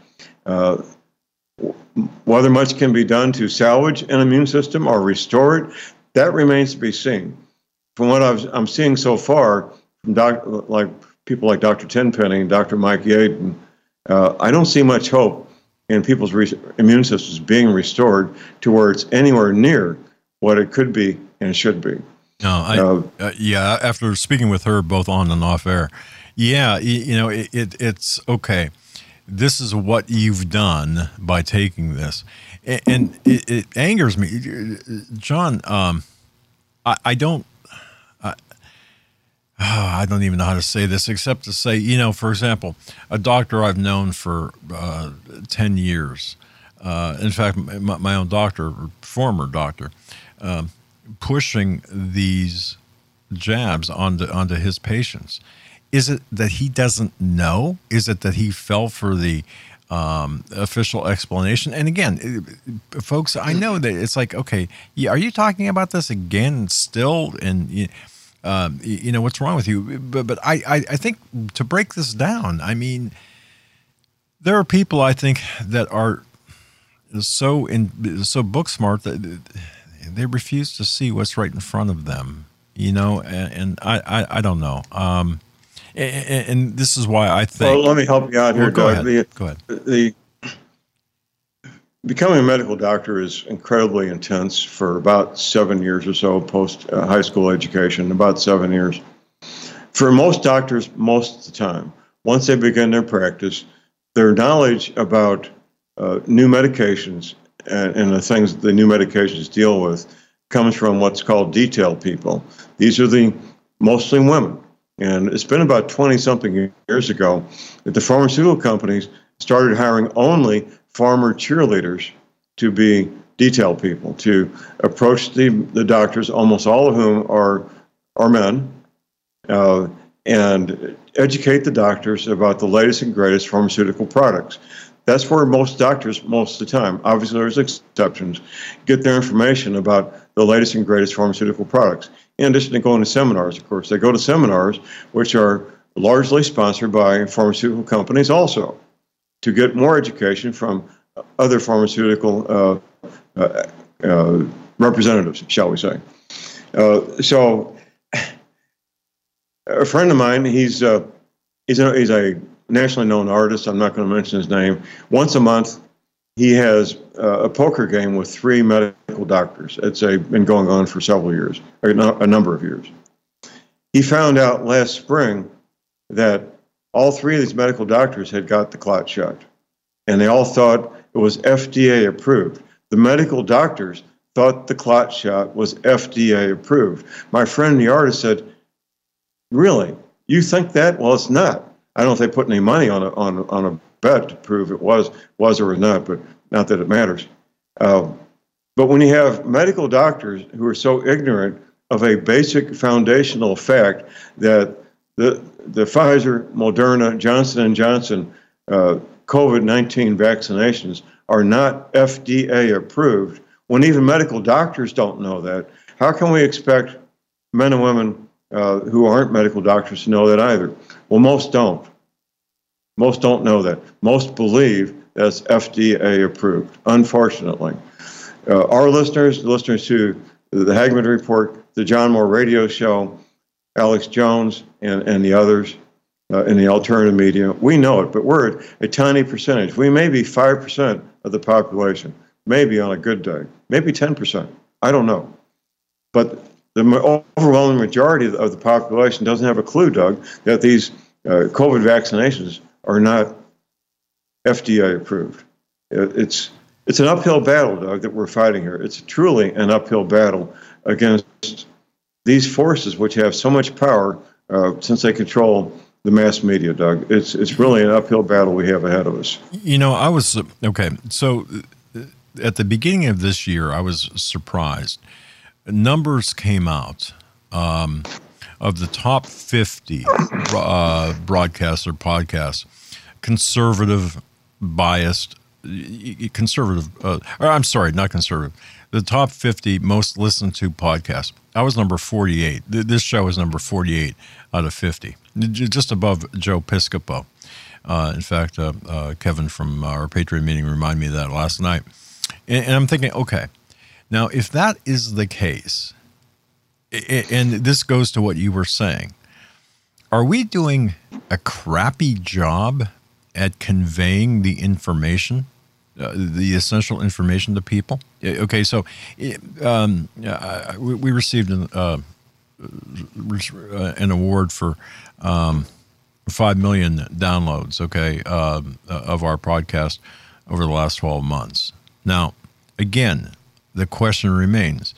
Speaker 4: Whether much can be done to salvage an immune system or restore it, that remains to be seen. From what I'm seeing so far, from people like Dr. Tenpenny and Dr. Mike Yaden, I don't see much hope in people's immune systems being restored to where it's anywhere near what it could be and should be.
Speaker 2: No, yeah. After speaking with her both on and off air, yeah, it's okay. This is what you've done by taking this, and it angers me, John. I don't even know how to say this except to say, for example, a doctor I've known for 10 years. In fact, my own doctor, former doctor, pushing these jabs onto his patients. Is it that he doesn't know? Is it that he fell for the official explanation? And again, folks, I know that it's like, okay, are you talking about this again still? And what's wrong with you? But I think to break this down, I mean, there are people I think that are so book smart that they refuse to see what's right in front of them, and I don't know. And this is why I think.
Speaker 4: Well, let me help you out here, Doug.
Speaker 2: Go ahead.
Speaker 4: Becoming a medical doctor is incredibly intense for about 7 years or so post high school education, about 7 years. For most doctors, most of the time, once they begin their practice, their knowledge about new medications and the things the new medications deal with comes from what's called detail people. These are the mostly women. And it's been about 20-something years ago that the pharmaceutical companies started hiring only farmer cheerleaders to be detail people, to approach the doctors, almost all of whom are men, and educate the doctors about the latest and greatest pharmaceutical products. That's where most doctors, most of the time, obviously there's exceptions, get their information about the latest and greatest pharmaceutical products. In addition to going to seminars, of course. They go to seminars, which are largely sponsored by pharmaceutical companies also, to get more education from other pharmaceutical representatives, shall we say. So a friend of mine, he's a nationally known artist. I'm not going to mention his name. Once a month, he has a poker game with 3 medical doctors. It's been going on for several years, a number of years. He found out last spring that all 3 of these medical doctors had got the clot shot, and they all thought it was FDA approved. The medical doctors thought the clot shot was FDA approved. My friend, the artist, said, "Really? You think that? Well, it's not. I don't know if they put any money on a bet to prove it was or was not, but not that it matters. But when you have medical doctors who are so ignorant of a basic foundational fact that the Pfizer, Moderna, Johnson & Johnson COVID-19 vaccinations are not FDA approved, when even medical doctors don't know that, how can we expect men and women who aren't medical doctors to know that either? Well, most don't. Most don't know that. Most believe that's FDA approved, unfortunately. Our listeners to the Hagmann Report, the John Moore Radio Show, Alex Jones, and the others in the alternative media, we know it, but we're at a tiny percentage. We may be 5% of the population, maybe on a good day, maybe 10%. I don't know. But the overwhelming majority of the population doesn't have a clue, Doug, that these COVID vaccinations are not FDA approved. It's an uphill battle, Doug, that we're fighting here. It's truly an uphill battle against these forces which have so much power since they control the mass media, Doug. It's really an uphill battle we have ahead of us.
Speaker 2: You know, I was okay. So at the beginning of this year, I was surprised. Numbers came out of the top 50 broadcasts or podcasts, conservative, biased, conservative. Or I'm sorry, not conservative. The top 50 most listened to podcasts. I was number 48. This show was number 48 out of 50, just above Joe Piscopo. In fact, Kevin from our Patriot meeting reminded me of that last night. And I'm thinking, okay, now if that is the case, and this goes to what you were saying, are we doing a crappy job at conveying the information, the essential information to people? Okay, so we received an award for 5 million downloads, okay, of our podcast over the last 12 months. Now, again, the question remains,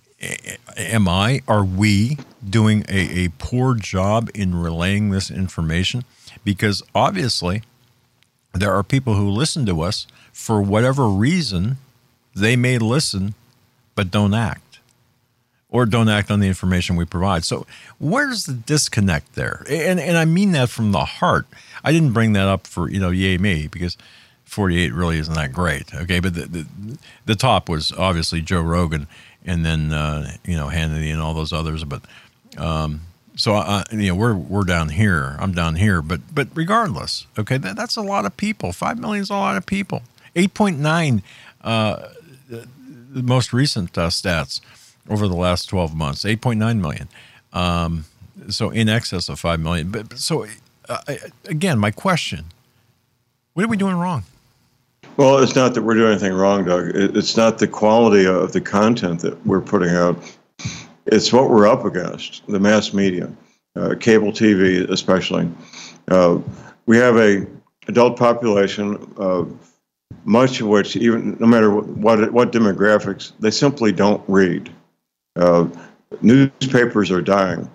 Speaker 2: are we doing a poor job in relaying this information? Because obviously there are people who listen to us for whatever reason. They may listen, but don't act, or don't act on the information we provide. So where's the disconnect there? And I mean that from the heart. I didn't bring that up for, yay me, because 48 really isn't that great. Okay, but the top was obviously Joe Rogan, and then Hannity and all those others. But so we're down here. I'm down here. But regardless, okay, that's a lot of people. 5 million is a lot of people. 8.9. The most recent stats over the last 12 months, 8.9 million. So in excess of 5 million. But so again, my question: what are we doing wrong?
Speaker 4: Well, it's not that we're doing anything wrong, Doug. It's not the quality of the content that we're putting out. It's what we're up against, the mass media, cable TV especially. We have a adult population, much of which, even no matter what demographics, they simply don't read. Newspapers are dying.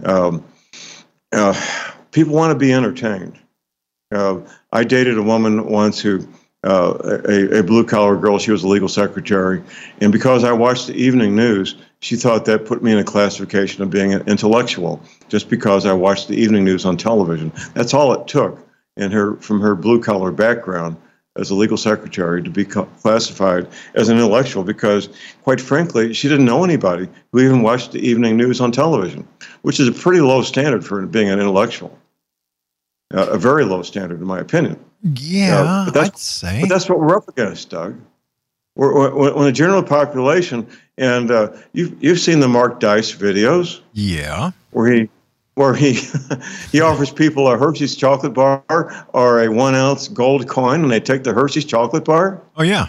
Speaker 4: People want to be entertained. I dated a woman once who, a blue-collar girl, she was a legal secretary, and because I watched the evening news, she thought that put me in a classification of being an intellectual, just because I watched the evening news on television. That's all it took from her blue-collar background as a legal secretary to be classified as an intellectual, because, quite frankly, she didn't know anybody who even watched the evening news on television, which is a pretty low standard for being an intellectual. A very low standard, in my opinion.
Speaker 2: Yeah, I'd say.
Speaker 4: But that's what we're up against, Doug. When the general population, and you've seen the Mark Dice videos.
Speaker 2: Yeah.
Speaker 4: Where he offers people a Hershey's chocolate bar or a 1 ounce gold coin, and they take the Hershey's chocolate bar.
Speaker 2: Oh yeah.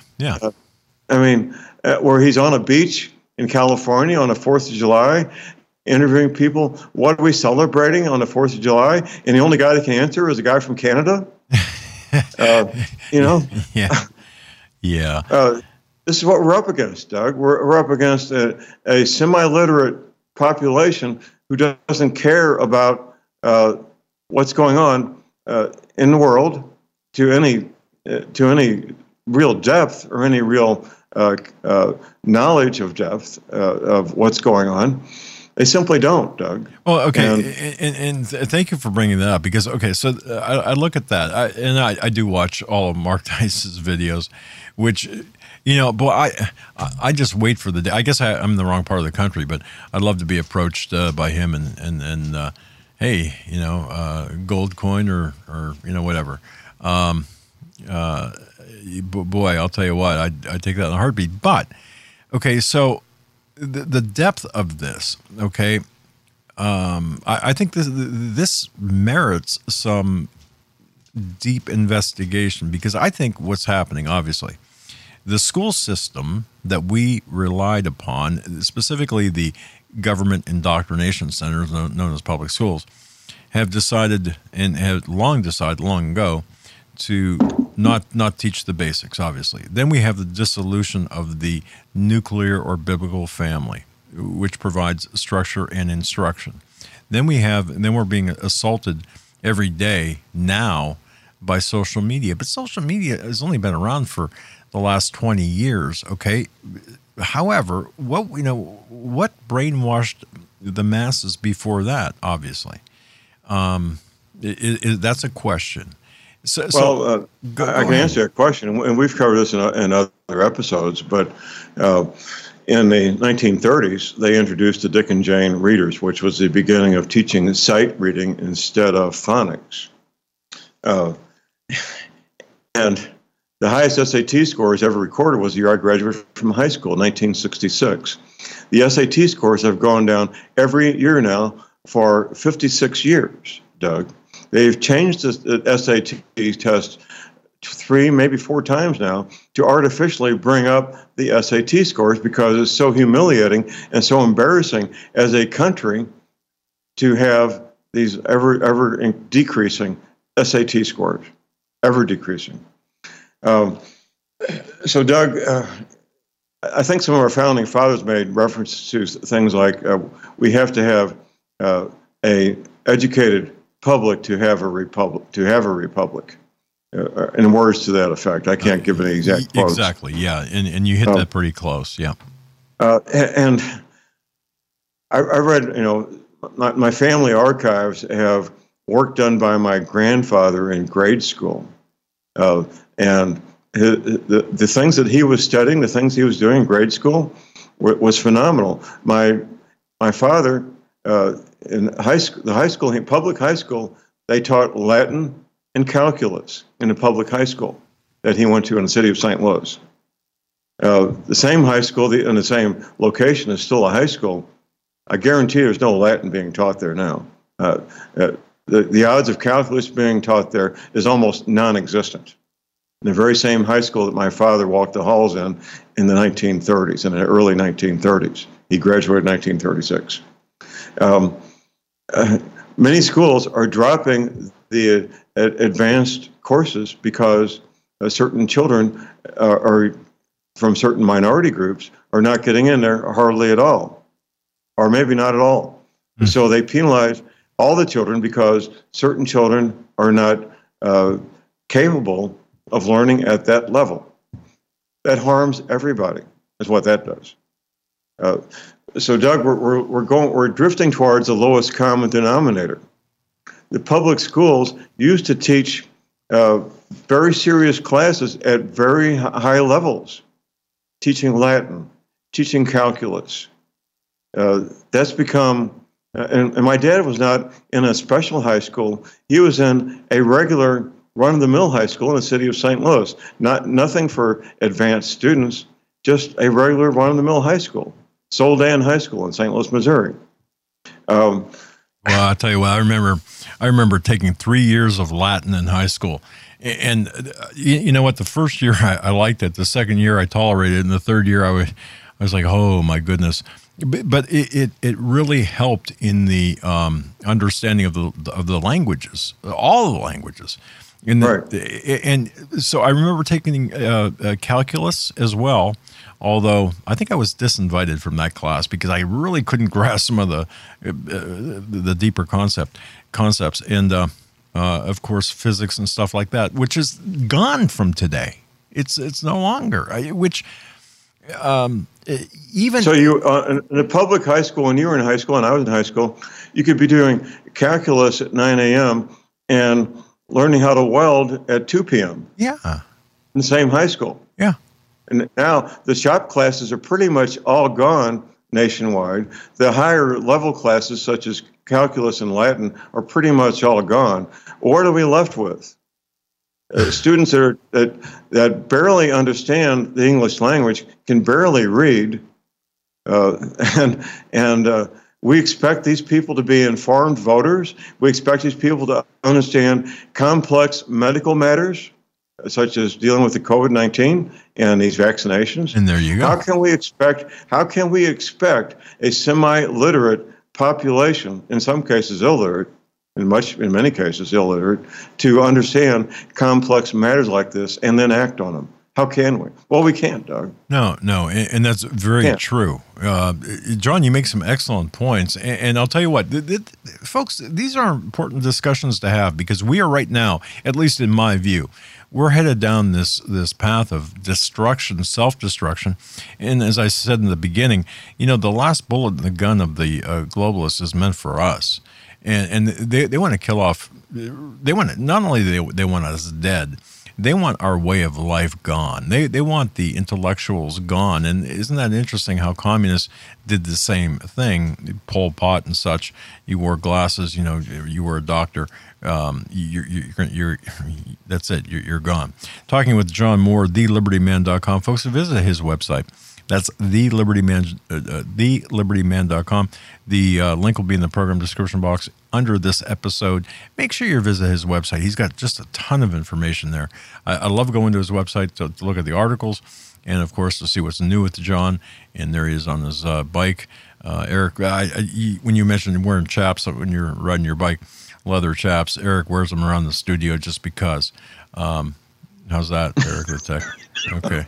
Speaker 4: Where he's on a beach in California on the 4th of July, interviewing people. What are we celebrating on the 4th of July? And the only guy that can answer is a guy from Canada.
Speaker 2: Yeah. Yeah.
Speaker 4: This is what we're up against, Doug. We're up against a semi-literate population who doesn't care about what's going on in the world to any real depth or any real knowledge of depth of what's going on. They simply don't, Doug.
Speaker 2: Well, okay, and thank you for bringing that up, because, okay, so I look at that, I do watch all of Mark Dice's videos, which, boy, I just wait for the day. I guess I'm in the wrong part of the country, but I'd love to be approached by him and hey, gold coin or whatever. Boy, I'll tell you what, I'd take that in a heartbeat. But, okay, so the depth of this, okay, I think this merits some deep investigation, because I think what's happening, obviously, the school system that we relied upon, specifically the government indoctrination centers known as public schools, have decided, and have long ago, to not teach the basics, obviously. Then we have the dissolution of the nuclear or biblical family, which provides structure and instruction. Then we're being assaulted every day now by social media. But social media has only been around for the last 20 years, okay? However, what brainwashed the masses before that, obviously? That's a question. I can answer that question, and we've covered this in other episodes, but in the 1930s, they introduced the Dick and Jane readers, which was the beginning of teaching sight reading instead of phonics. And the highest SAT scores ever recorded was the year I graduated from high school, 1966. The SAT scores have gone down every year now for 56 years, Doug. They've changed the SAT test 3, maybe 4 times now to artificially bring up the SAT scores because it's so humiliating and so embarrassing as a country to have these ever decreasing SAT scores, ever decreasing. So, Doug, I think some of our founding fathers made reference to things like we have to have a educated public to have a republic. In words to that effect, I can't give any exact quotes. Exactly, yeah, and you hit that pretty close, yeah.
Speaker 4: And I read, my family archives have work done by my grandfather in grade school, and the things that he was studying, the things he was doing in grade school, was phenomenal. My father in public high school, they taught Latin and calculus in a public high school that he went to in the city of St. Louis. The same high school in the same location is still a high school. I guarantee there's no Latin being taught there now. The odds of calculus being taught there is almost non-existent. In the very same high school that my father walked the halls in the 1930s, in the early 1930s. He graduated in 1936. Many schools are dropping the advanced courses because certain children are from certain minority groups are not getting in there hardly at all, or maybe not at all. Mm-hmm. So they penalize all the children because certain children are not capable of learning at that level. That harms everybody, is what that does. So, Doug, we're drifting towards the lowest common denominator. The public schools used to teach very serious classes at very high levels, teaching Latin, teaching calculus. That's become, and my dad was not in a special high school. He was in a regular run-of-the-mill high school in the city of St. Louis. Nothing for advanced students, just a regular run-of-the-mill high school. Soldan High School in St. Louis, Missouri.
Speaker 2: Well, I'll tell you what, I remember taking 3 years of Latin in high school. And you know what? The first year I liked it. The second year I tolerated it. And the third year I was like, oh, my goodness. But it really helped in the understanding of the languages, all the languages.
Speaker 4: Right.
Speaker 2: And so I remember taking calculus as well, although I think I was disinvited from that class because I really couldn't grasp some of the deeper concepts, and of course physics and stuff like that, which is gone from today. It's no longer. Even
Speaker 4: so, you in a public high school, when you were in high school and I was in high school, you could be doing calculus at 9 a.m. and learning how to weld at 2 p.m.
Speaker 2: Yeah,
Speaker 4: in the same high school.
Speaker 2: Yeah.
Speaker 4: And now the shop classes are pretty much all gone nationwide. The higher level classes, such as calculus and Latin, are pretty much all gone. What are we left with? Students that barely understand the English language, can barely read, and we expect these people to be informed voters. We expect these people to understand complex medical matters, such as dealing with the COVID-19 and these vaccinations.
Speaker 2: And there you go.
Speaker 4: How can we expect a semi-literate population, in some cases illiterate, in many cases illiterate, to understand complex matters like this and then act on them. How can we? Well, we can't, Doug.
Speaker 2: No, and that's very true. John, you make some excellent points, and I'll tell you what, folks, these are important discussions to have, because we are right now, at least in my view, we're headed down this path of destruction, self-destruction, and as I said in the beginning, the last bullet in the gun of the globalists is meant for us, and they want to kill off. They want not only they want us dead. They want our way of life gone. They want the intellectuals gone. And isn't that interesting how communists did the same thing? Pol Pot and such. You wore glasses. You were a doctor. You're that's it. You're gone. Talking with John Moore, thelibertyman.com. Folks, visit his website. That's thelibertyman.com. The link will be in the program description box under this episode. Make sure you visit his website. He's got just a ton of information there. I love going to his website to look at the articles and, of course, to see what's new with John. And there he is on his bike. Eric, when you mentioned wearing chaps when you're riding your bike, leather chaps, Eric wears them around the studio just because. How's that, Eric the Tech? Okay.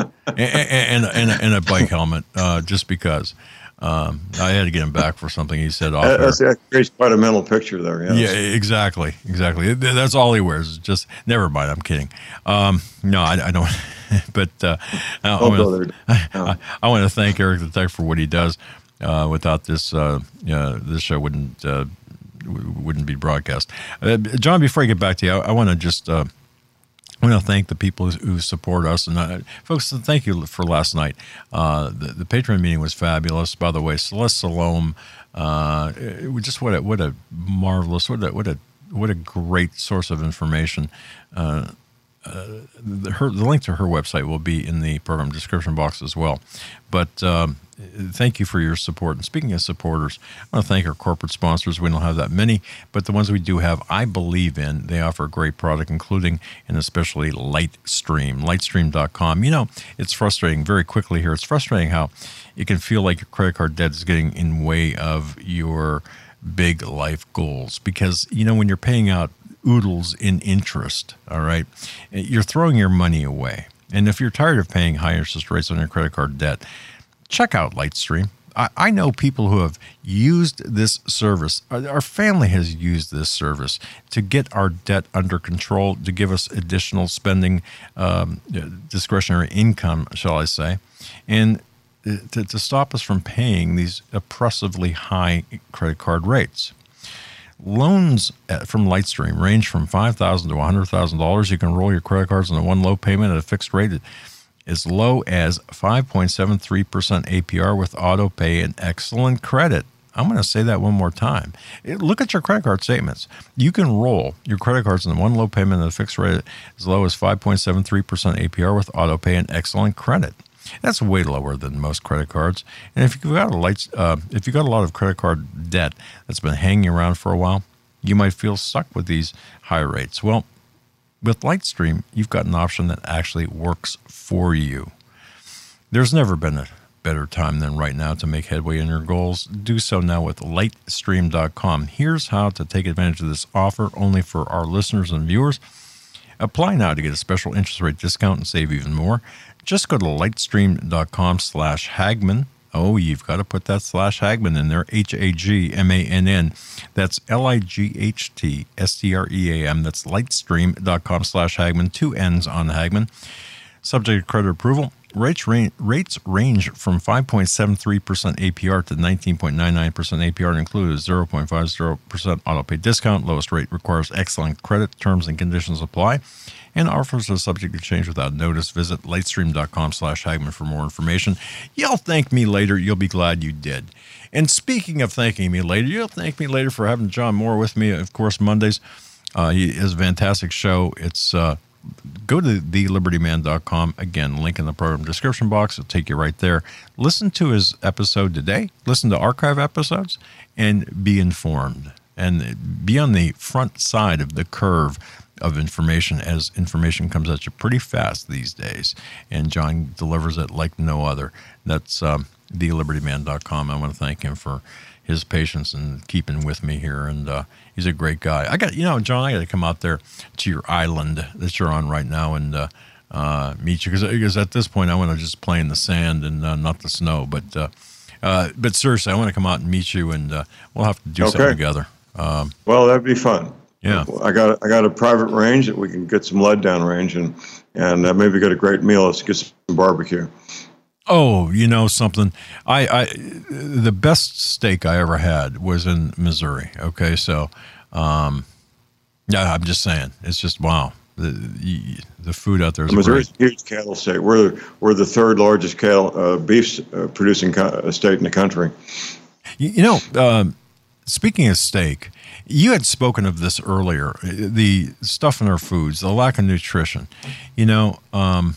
Speaker 2: And a bike helmet, just because. I had to get him back for something he said off air.
Speaker 4: That creates quite a mental picture there. Yes.
Speaker 2: Yeah, exactly. That's all he wears. Just never mind. I'm kidding. No, I don't. But I want to thank Eric the Tech for what he does. Without this, this show wouldn't be broadcast. John, before I get back to you, I want to just. I want to thank the people who support us. And folks, thank you for last night. The Patreon meeting was fabulous. By the way, Celeste Salome, just what a marvelous, what a great source of information. The link to her website will be in the program description box as well. But thank you for your support. And speaking of supporters, I want to thank our corporate sponsors. We don't have that many, but the ones we do have, I believe in. They offer a great product, including and especially Lightstream, lightstream.com. It's frustrating very quickly here. It's frustrating how it can feel like your credit card debt is getting in way of your big life goals. Because, when you're paying out oodles in interest, all right, you're throwing your money away. And if you're tired of paying high interest rates on your credit card debt, check out Lightstream. I know people who have used this service. Our family has used this service to get our debt under control, to give us additional spending, discretionary income, shall I say, and to stop us from paying these oppressively high credit card rates. Loans from Lightstream range from $5,000 to $100,000. You can roll your credit cards into one low payment at a fixed rate as low as 5.73% APR with auto pay and excellent credit. I'm going to say that one more time. Look at your credit card statements. You can roll your credit cards into one low payment at a fixed rate as low as 5.73% APR with auto pay and excellent credit. That's way lower than most credit cards. And if you've got a lot of credit card debt that's been hanging around for a while, you might feel stuck with these high rates. Well, with Lightstream, you've got an option that actually works for you. There's never been a better time than right now to make headway in your goals. Do so now with Lightstream.com. Here's how to take advantage of this offer only for our listeners and viewers. Apply now to get a special interest rate discount and save even more. Just go to lightstream.com/Hagmann. Oh, you've got to put that /Hagmann in there, Hagmann. That's LIGHTSTREAM. That's lightstream.com/Hagmann, 2 N's on Hagmann. Subject to credit approval. Rates range from 5.73% APR to 19.99% APR and include a 0.50% auto pay discount. Lowest rate requires excellent credit. Terms and conditions apply. And offers are subject to change without notice. Visit lightstream.com/Hagmann for more information. You'll thank me later. You'll be glad you did. And speaking of thanking me later, you'll thank me later for having John Moore with me, of course, Mondays. He has a fantastic show. It's go to thelibertyman.com. Again, link in the program description box. It'll take you right there. Listen to his episode today. Listen to archive episodes and be informed. And be on the front side of the curve of information, as information comes at you pretty fast these days. And John delivers it like no other. That's thelibertyman.com. I want to thank him for his patience and keeping with me here. And he's a great guy. John, I got to come out there to your island that you're on right now and meet you, because at this point I want to just play in the sand and not the snow. But seriously, I want to come out and meet you, and we'll have to do something together.
Speaker 4: Well, that'd be fun.
Speaker 2: Yeah,
Speaker 4: I got a private range that we can get some lead down range and maybe get a great meal. Let's get some barbecue.
Speaker 2: Oh, you know something? The best steak I ever had was in Missouri. Okay, so yeah, I'm just saying, it's just wow. The food out there is
Speaker 4: Missouri's
Speaker 2: great.
Speaker 4: a huge cattle state. We're the third largest cattle beef producing state in the country.
Speaker 2: Speaking of steak, you had spoken of this earlier, the stuff in our foods, the lack of nutrition. John,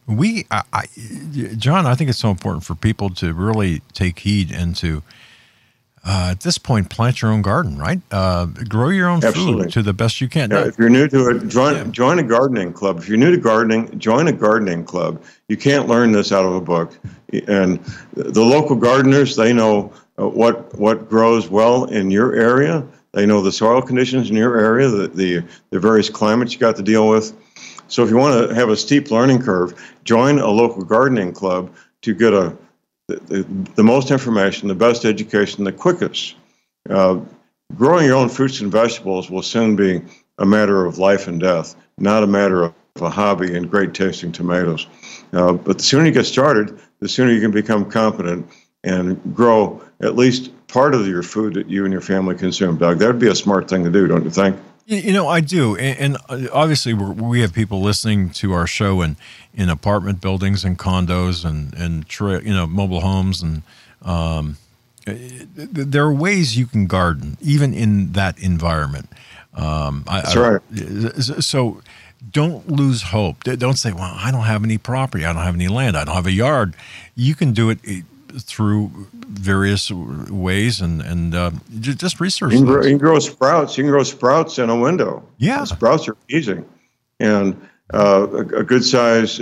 Speaker 2: I think it's so important for people to really take heed and to, at this point, plant your own garden, right? Grow your own food to the best you can.
Speaker 4: Yeah, if you're new to it, join a gardening club. If you're new to gardening, join a gardening club. You can't learn this out of a book. And the local gardeners, they know what grows well in your area. They know the soil conditions in your area, the various climates you got to deal with. So if you want to have a steep learning curve, join a local gardening club to get the most information, the best education, the quickest. Growing your own fruits and vegetables will soon be a matter of life and death, not a matter of a hobby and great tasting tomatoes. But the sooner you get started, the sooner you can become competent and grow at least part of your food that you and your family consume. Doug, that would be a smart thing to do, don't you think?
Speaker 2: I do. And obviously we have people listening to our show in apartment buildings and condos and mobile homes. And there are ways you can garden, even in that environment.
Speaker 4: That's right.
Speaker 2: So don't lose hope. Don't say, well, I don't have any property. I don't have any land. I don't have a yard. You can do it through various ways and just research.
Speaker 4: You can grow sprouts. You can grow sprouts in a window.
Speaker 2: Yeah,
Speaker 4: sprouts are easy, and a good size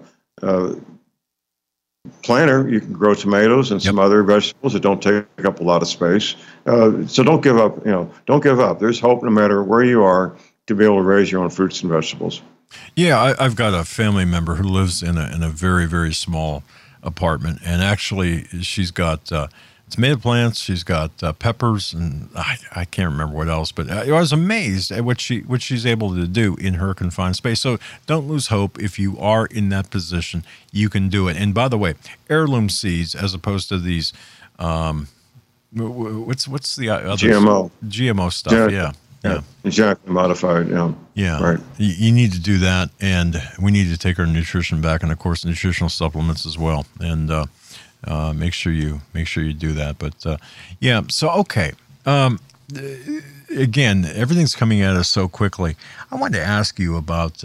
Speaker 4: planter. You can grow tomatoes and some other vegetables that don't take up a lot of space. So don't give up. Don't give up. There's hope no matter where you are to be able to raise your own fruits and vegetables.
Speaker 2: Yeah, I've got a family member who lives in a very, very small apartment, and actually she's got tomato plants, she's got peppers, and I can't remember what else, but I was amazed at what she's able to do in her confined space. So don't lose hope. If you are in that position, you can do it. And by the way, heirloom seeds as opposed to these what's the other GMO stuff. Yeah.
Speaker 4: Genetically modified.
Speaker 2: Yeah.
Speaker 4: Right.
Speaker 2: You need to do that, and we need to take our nutrition back, and of course, nutritional supplements as well. And make sure you do that. But So okay. Again, everything's coming at us so quickly. I wanted to ask you about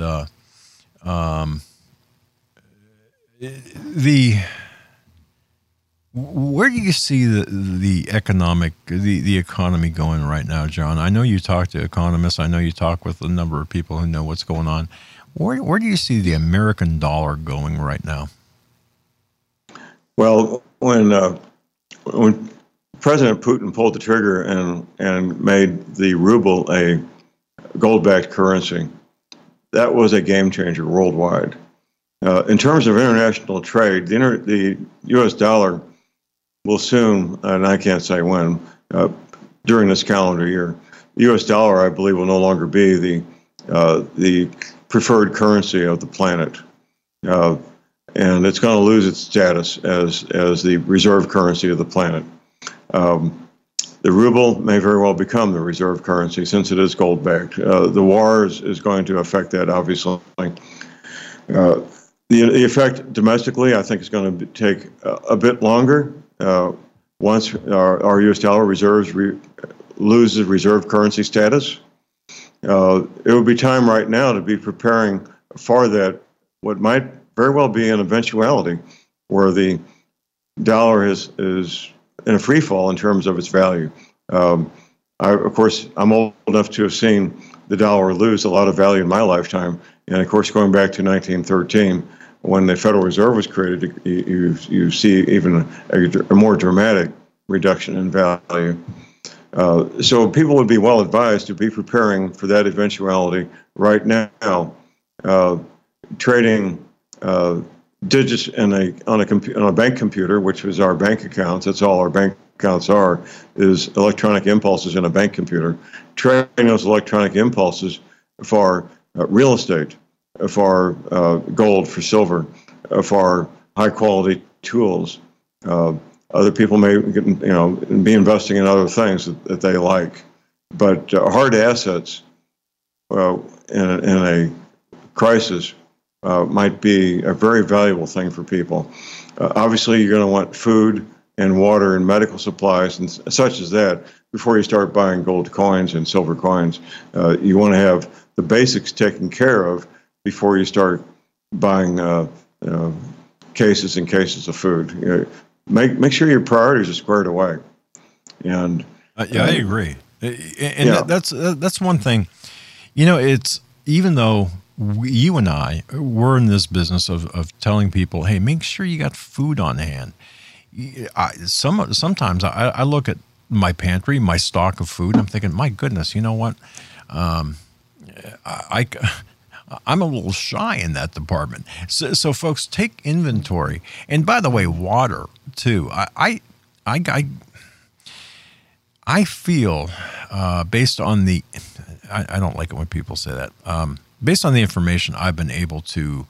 Speaker 2: where do you see the economy going right now, John? I know you talk to economists. I know you talk with a number of people who know what's going on. Where do you see the American dollar going right now?
Speaker 4: Well, when President Putin pulled the trigger and made the ruble a gold-backed currency, that was a game changer worldwide. In terms of international trade, the U.S. dollar will soon, and I can't say when, during this calendar year, the U.S. dollar, I believe, will no longer be the preferred currency of the planet, and it's going to lose its status as the reserve currency of the planet. The ruble may very well become the reserve currency since it is gold-backed. The war is going to affect that, obviously. The effect domestically, I think, is going to take a bit longer. Once our U.S. dollar reserves loses reserve currency status, it would be time right now to be preparing for that, what might very well be an eventuality where the dollar is in a free fall in terms of its value. Of course, I'm old enough to have seen the dollar lose a lot of value in my lifetime. And of course, going back to 1913, when the Federal Reserve was created, you see even a more dramatic reduction in value. So people would be well advised to be preparing for that eventuality right now. Trading digits on a bank computer, which is our bank accounts. That's all our bank accounts are, is electronic impulses in a bank computer. Trading those electronic impulses for real estate, for gold, for silver, for high quality tools. Other people may, be investing in other things that they like, but hard assets in a crisis might be a very valuable thing for people. Obviously, you're going to want food and water and medical supplies and such as that before you start buying gold coins and silver coins. You want to have the basics taken care of before you start buying cases and cases of food. Make sure your priorities are squared away. And
Speaker 2: I agree. And that's one thing. It's even though you and I, we're in this business of telling people, hey, make sure you got food on hand. Sometimes I look at my pantry, my stock of food, I'm thinking, my goodness, you know what? I'm a little shy in that department. So folks, take inventory. And by the way, water too. I feel based on the, I don't like it when people say that. Based on the information I've been able to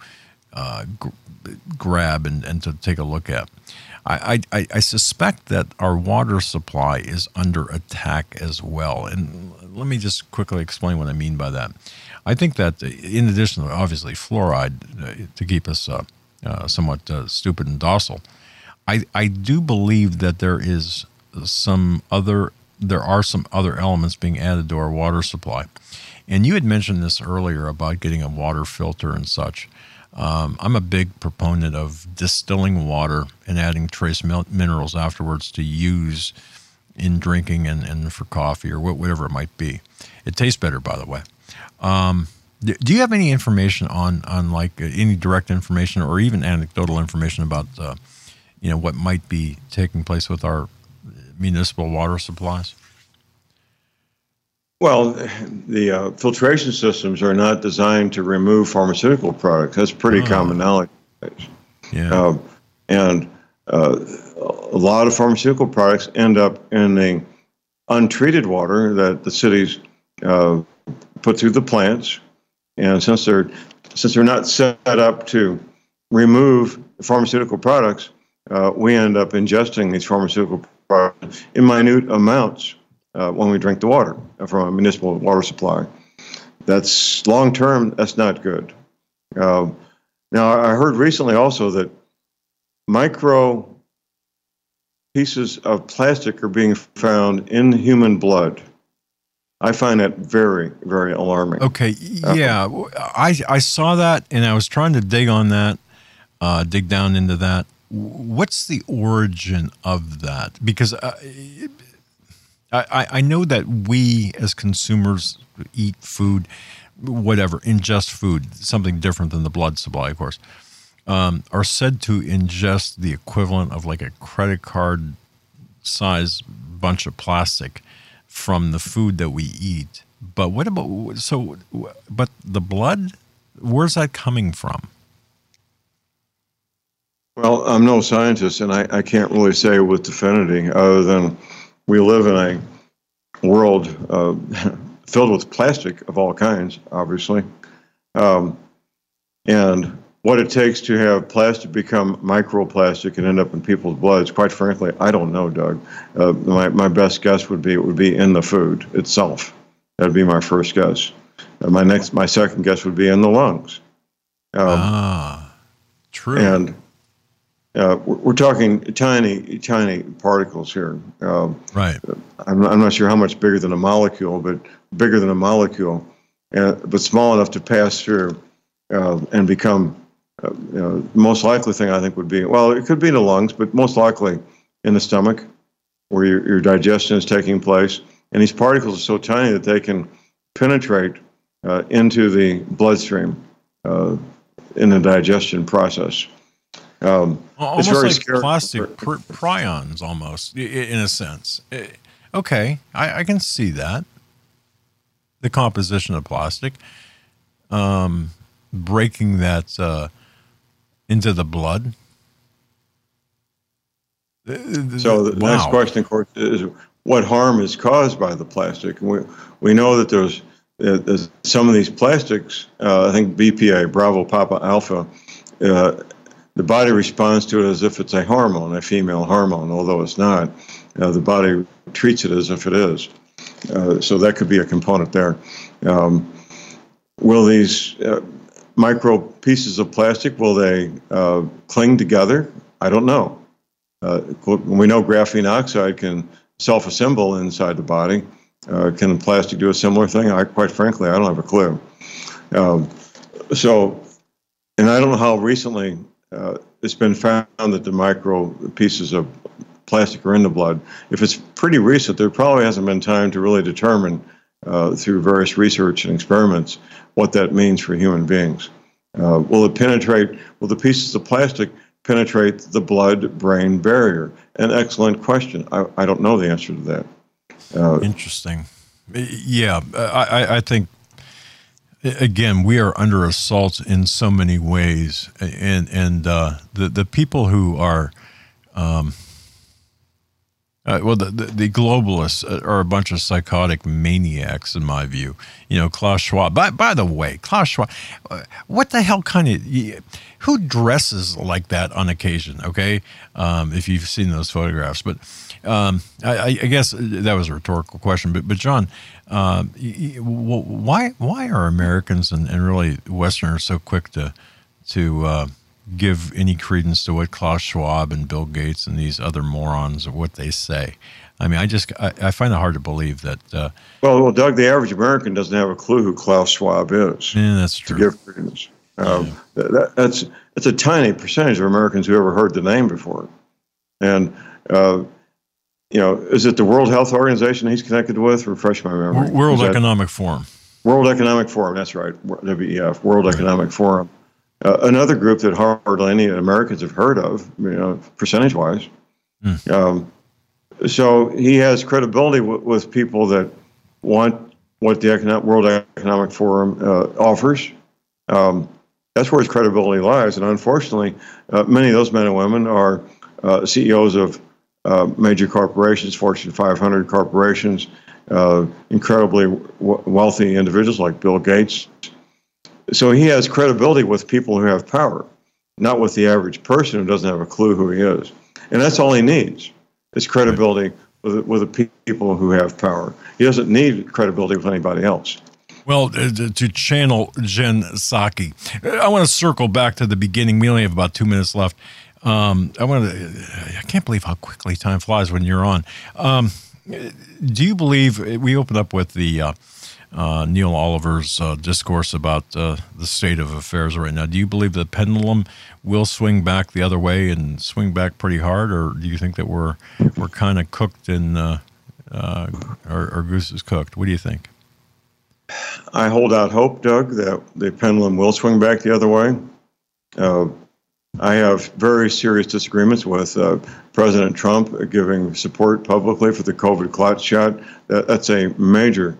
Speaker 2: grab and to take a look at, I suspect that our water supply is under attack as well. And let me just quickly explain what I mean by that. I think that in addition to obviously fluoride to keep us somewhat stupid and docile, I do believe that there are some other elements being added to our water supply. And you had mentioned this earlier about getting a water filter and such. I'm a big proponent of distilling water and adding trace minerals afterwards to use in drinking and for coffee or whatever it might be. It tastes better, by the way. Do you have any information on like any direct information or even anecdotal information about what might be taking place with our municipal water supplies?
Speaker 4: Well, the filtration systems are not designed to remove pharmaceutical products. That's pretty common knowledge.
Speaker 2: Yeah.
Speaker 4: And a lot of pharmaceutical products end up in the untreated water that the cities put through the plants. And since they're not set up to remove pharmaceutical products, we end up ingesting these pharmaceutical products in minute amounts when we drink the water from a municipal water supply. That's long term, that's not good. Now, I heard recently also that micro pieces of plastic are being found in human blood. I find that very, very alarming.
Speaker 2: Okay, yeah, I saw that, and I was trying to dig down into that. What's the origin of that? Because I know that we as consumers eat food, whatever, ingest food, something different than the blood supply, of course, are said to ingest the equivalent of like a credit card size bunch of plastic from the food that we eat. But what about, but the blood, where's that coming from?
Speaker 4: Well, I'm no scientist, and I can't really say with definity other than we live in a world filled with plastic of all kinds, obviously. And what it takes to have plastic become microplastic and end up in people's bloods, quite frankly, I don't know, Doug. My best guess would be it would be in the food itself. That would be my first guess. My second guess would be in the lungs.
Speaker 2: True.
Speaker 4: And we're talking tiny particles here.
Speaker 2: Right.
Speaker 4: I'm not sure how much bigger than a molecule, but bigger than a molecule, but small enough to pass through and become. Most likely thing I think would be, well, it could be in the lungs, but most likely in the stomach, where your digestion is taking place. And these particles are so tiny that they can penetrate into the bloodstream in the digestion process.
Speaker 2: Almost
Speaker 4: it's very
Speaker 2: like
Speaker 4: scary.
Speaker 2: plastic prions, almost, in a sense. Okay, I can see that. The composition of plastic, breaking that into the blood.
Speaker 4: So the next question, of course, is what harm is caused by the plastic? And we know that there's some of these plastics, I think BPA, Bravo Papa Alpha, the body responds to it as if it's a hormone, a female hormone, although it's not. The body treats it as if it is. So that could be a component there. Will these micro pieces of plastic, will they cling together? I don't know. We know graphene oxide can self-assemble inside the body. Can plastic do a similar thing? Quite frankly, I don't have a clue. And I don't know how recently it's been found that the micro pieces of plastic are in the blood. If it's pretty recent, there probably hasn't been time to really determine through various research and experiments what that means for human beings. Will the pieces of plastic penetrate the blood-brain barrier? An excellent question. I don't know the answer to that.
Speaker 2: Interesting. Yeah, I think, again, we are under assault in so many ways, and the people who are, the globalists are a bunch of psychotic maniacs, in my view. Klaus Schwab. By the way, Klaus Schwab, what the hell who dresses like that on occasion? Okay, if you've seen those photographs, but I guess that was a rhetorical question. But John, why are Americans and really Westerners so quick to give any credence to what Klaus Schwab and Bill Gates and these other morons or what they say? I mean, I find it hard to believe that.
Speaker 4: Well, Doug, the average American doesn't have a clue who Klaus Schwab is.
Speaker 2: Yeah, that's true.
Speaker 4: To give credence. That's a tiny percentage of Americans who ever heard the name before. And, is it the World Health Organization he's connected with? Refresh my memory.
Speaker 2: World Economic Forum.
Speaker 4: World Economic Forum, that's right. WEF, World Economic Forum. Another group that hardly any Americans have heard of, percentage-wise. So he has credibility with people that want what the World Economic Forum offers. That's where his credibility lies. And unfortunately, many of those men and women are CEOs of major corporations, Fortune 500 corporations, incredibly wealthy individuals like Bill Gates. So he has credibility with people who have power, not with the average person who doesn't have a clue who he is. And that's all he needs, is credibility with the people who have power. He doesn't need credibility with anybody else.
Speaker 2: Well, to channel Jen Psaki, I want to circle back to the beginning. We only have about 2 minutes left. I can't believe how quickly time flies when you're on. Do you believe, we opened up with the Neil Oliver's discourse about the state of affairs right now. Do you believe the pendulum will swing back the other way and swing back pretty hard, or do you think that we're kind of cooked and our goose is cooked? What do you think?
Speaker 4: I hold out hope, Doug, that the pendulum will swing back the other way. I have very serious disagreements with President Trump giving support publicly for the COVID clot shot. That's a major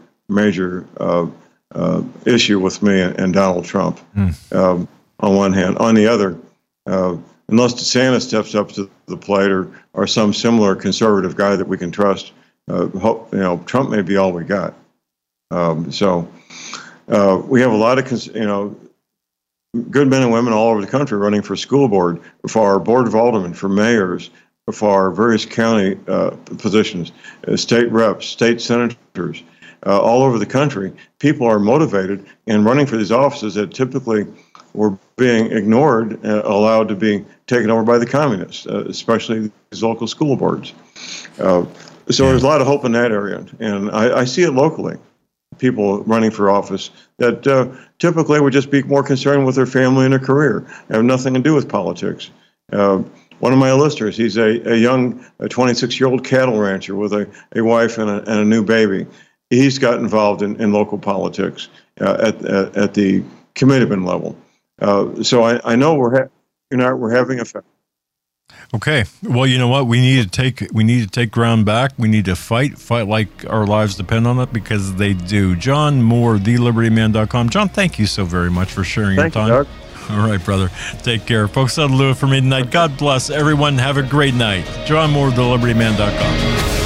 Speaker 4: issue with me and Donald Trump on one hand. On the other, unless DeSantis steps up to the plate or some similar conservative guy that we can trust, Trump may be all we got. So we have a lot of, good men and women all over the country running for school board, for our board of aldermen, for mayors, for our various county positions, state reps, state senators, all over the country. People are motivated and running for these offices that typically were being ignored and allowed to be taken over by the communists, especially these local school boards. So there's a lot of hope in that area, and I see it locally. People running for office that typically would just be more concerned with their family and their career, have nothing to do with politics. One of my listeners, he's a young 26-year-old cattle rancher with a wife and a new baby. He's got involved in local politics at the committeeman level. So I know we're having effect.
Speaker 2: Okay. Well, you know what? We need to take ground back. We need to fight like our lives depend on it, because they do. John Moore, thelibertyman.com. John, thank you so very much for sharing your time.
Speaker 4: Doug.
Speaker 2: All right, brother. Take care. Folks, that'll do it for me tonight. God bless everyone. Have a great night. John Moore, thelibertyman.com.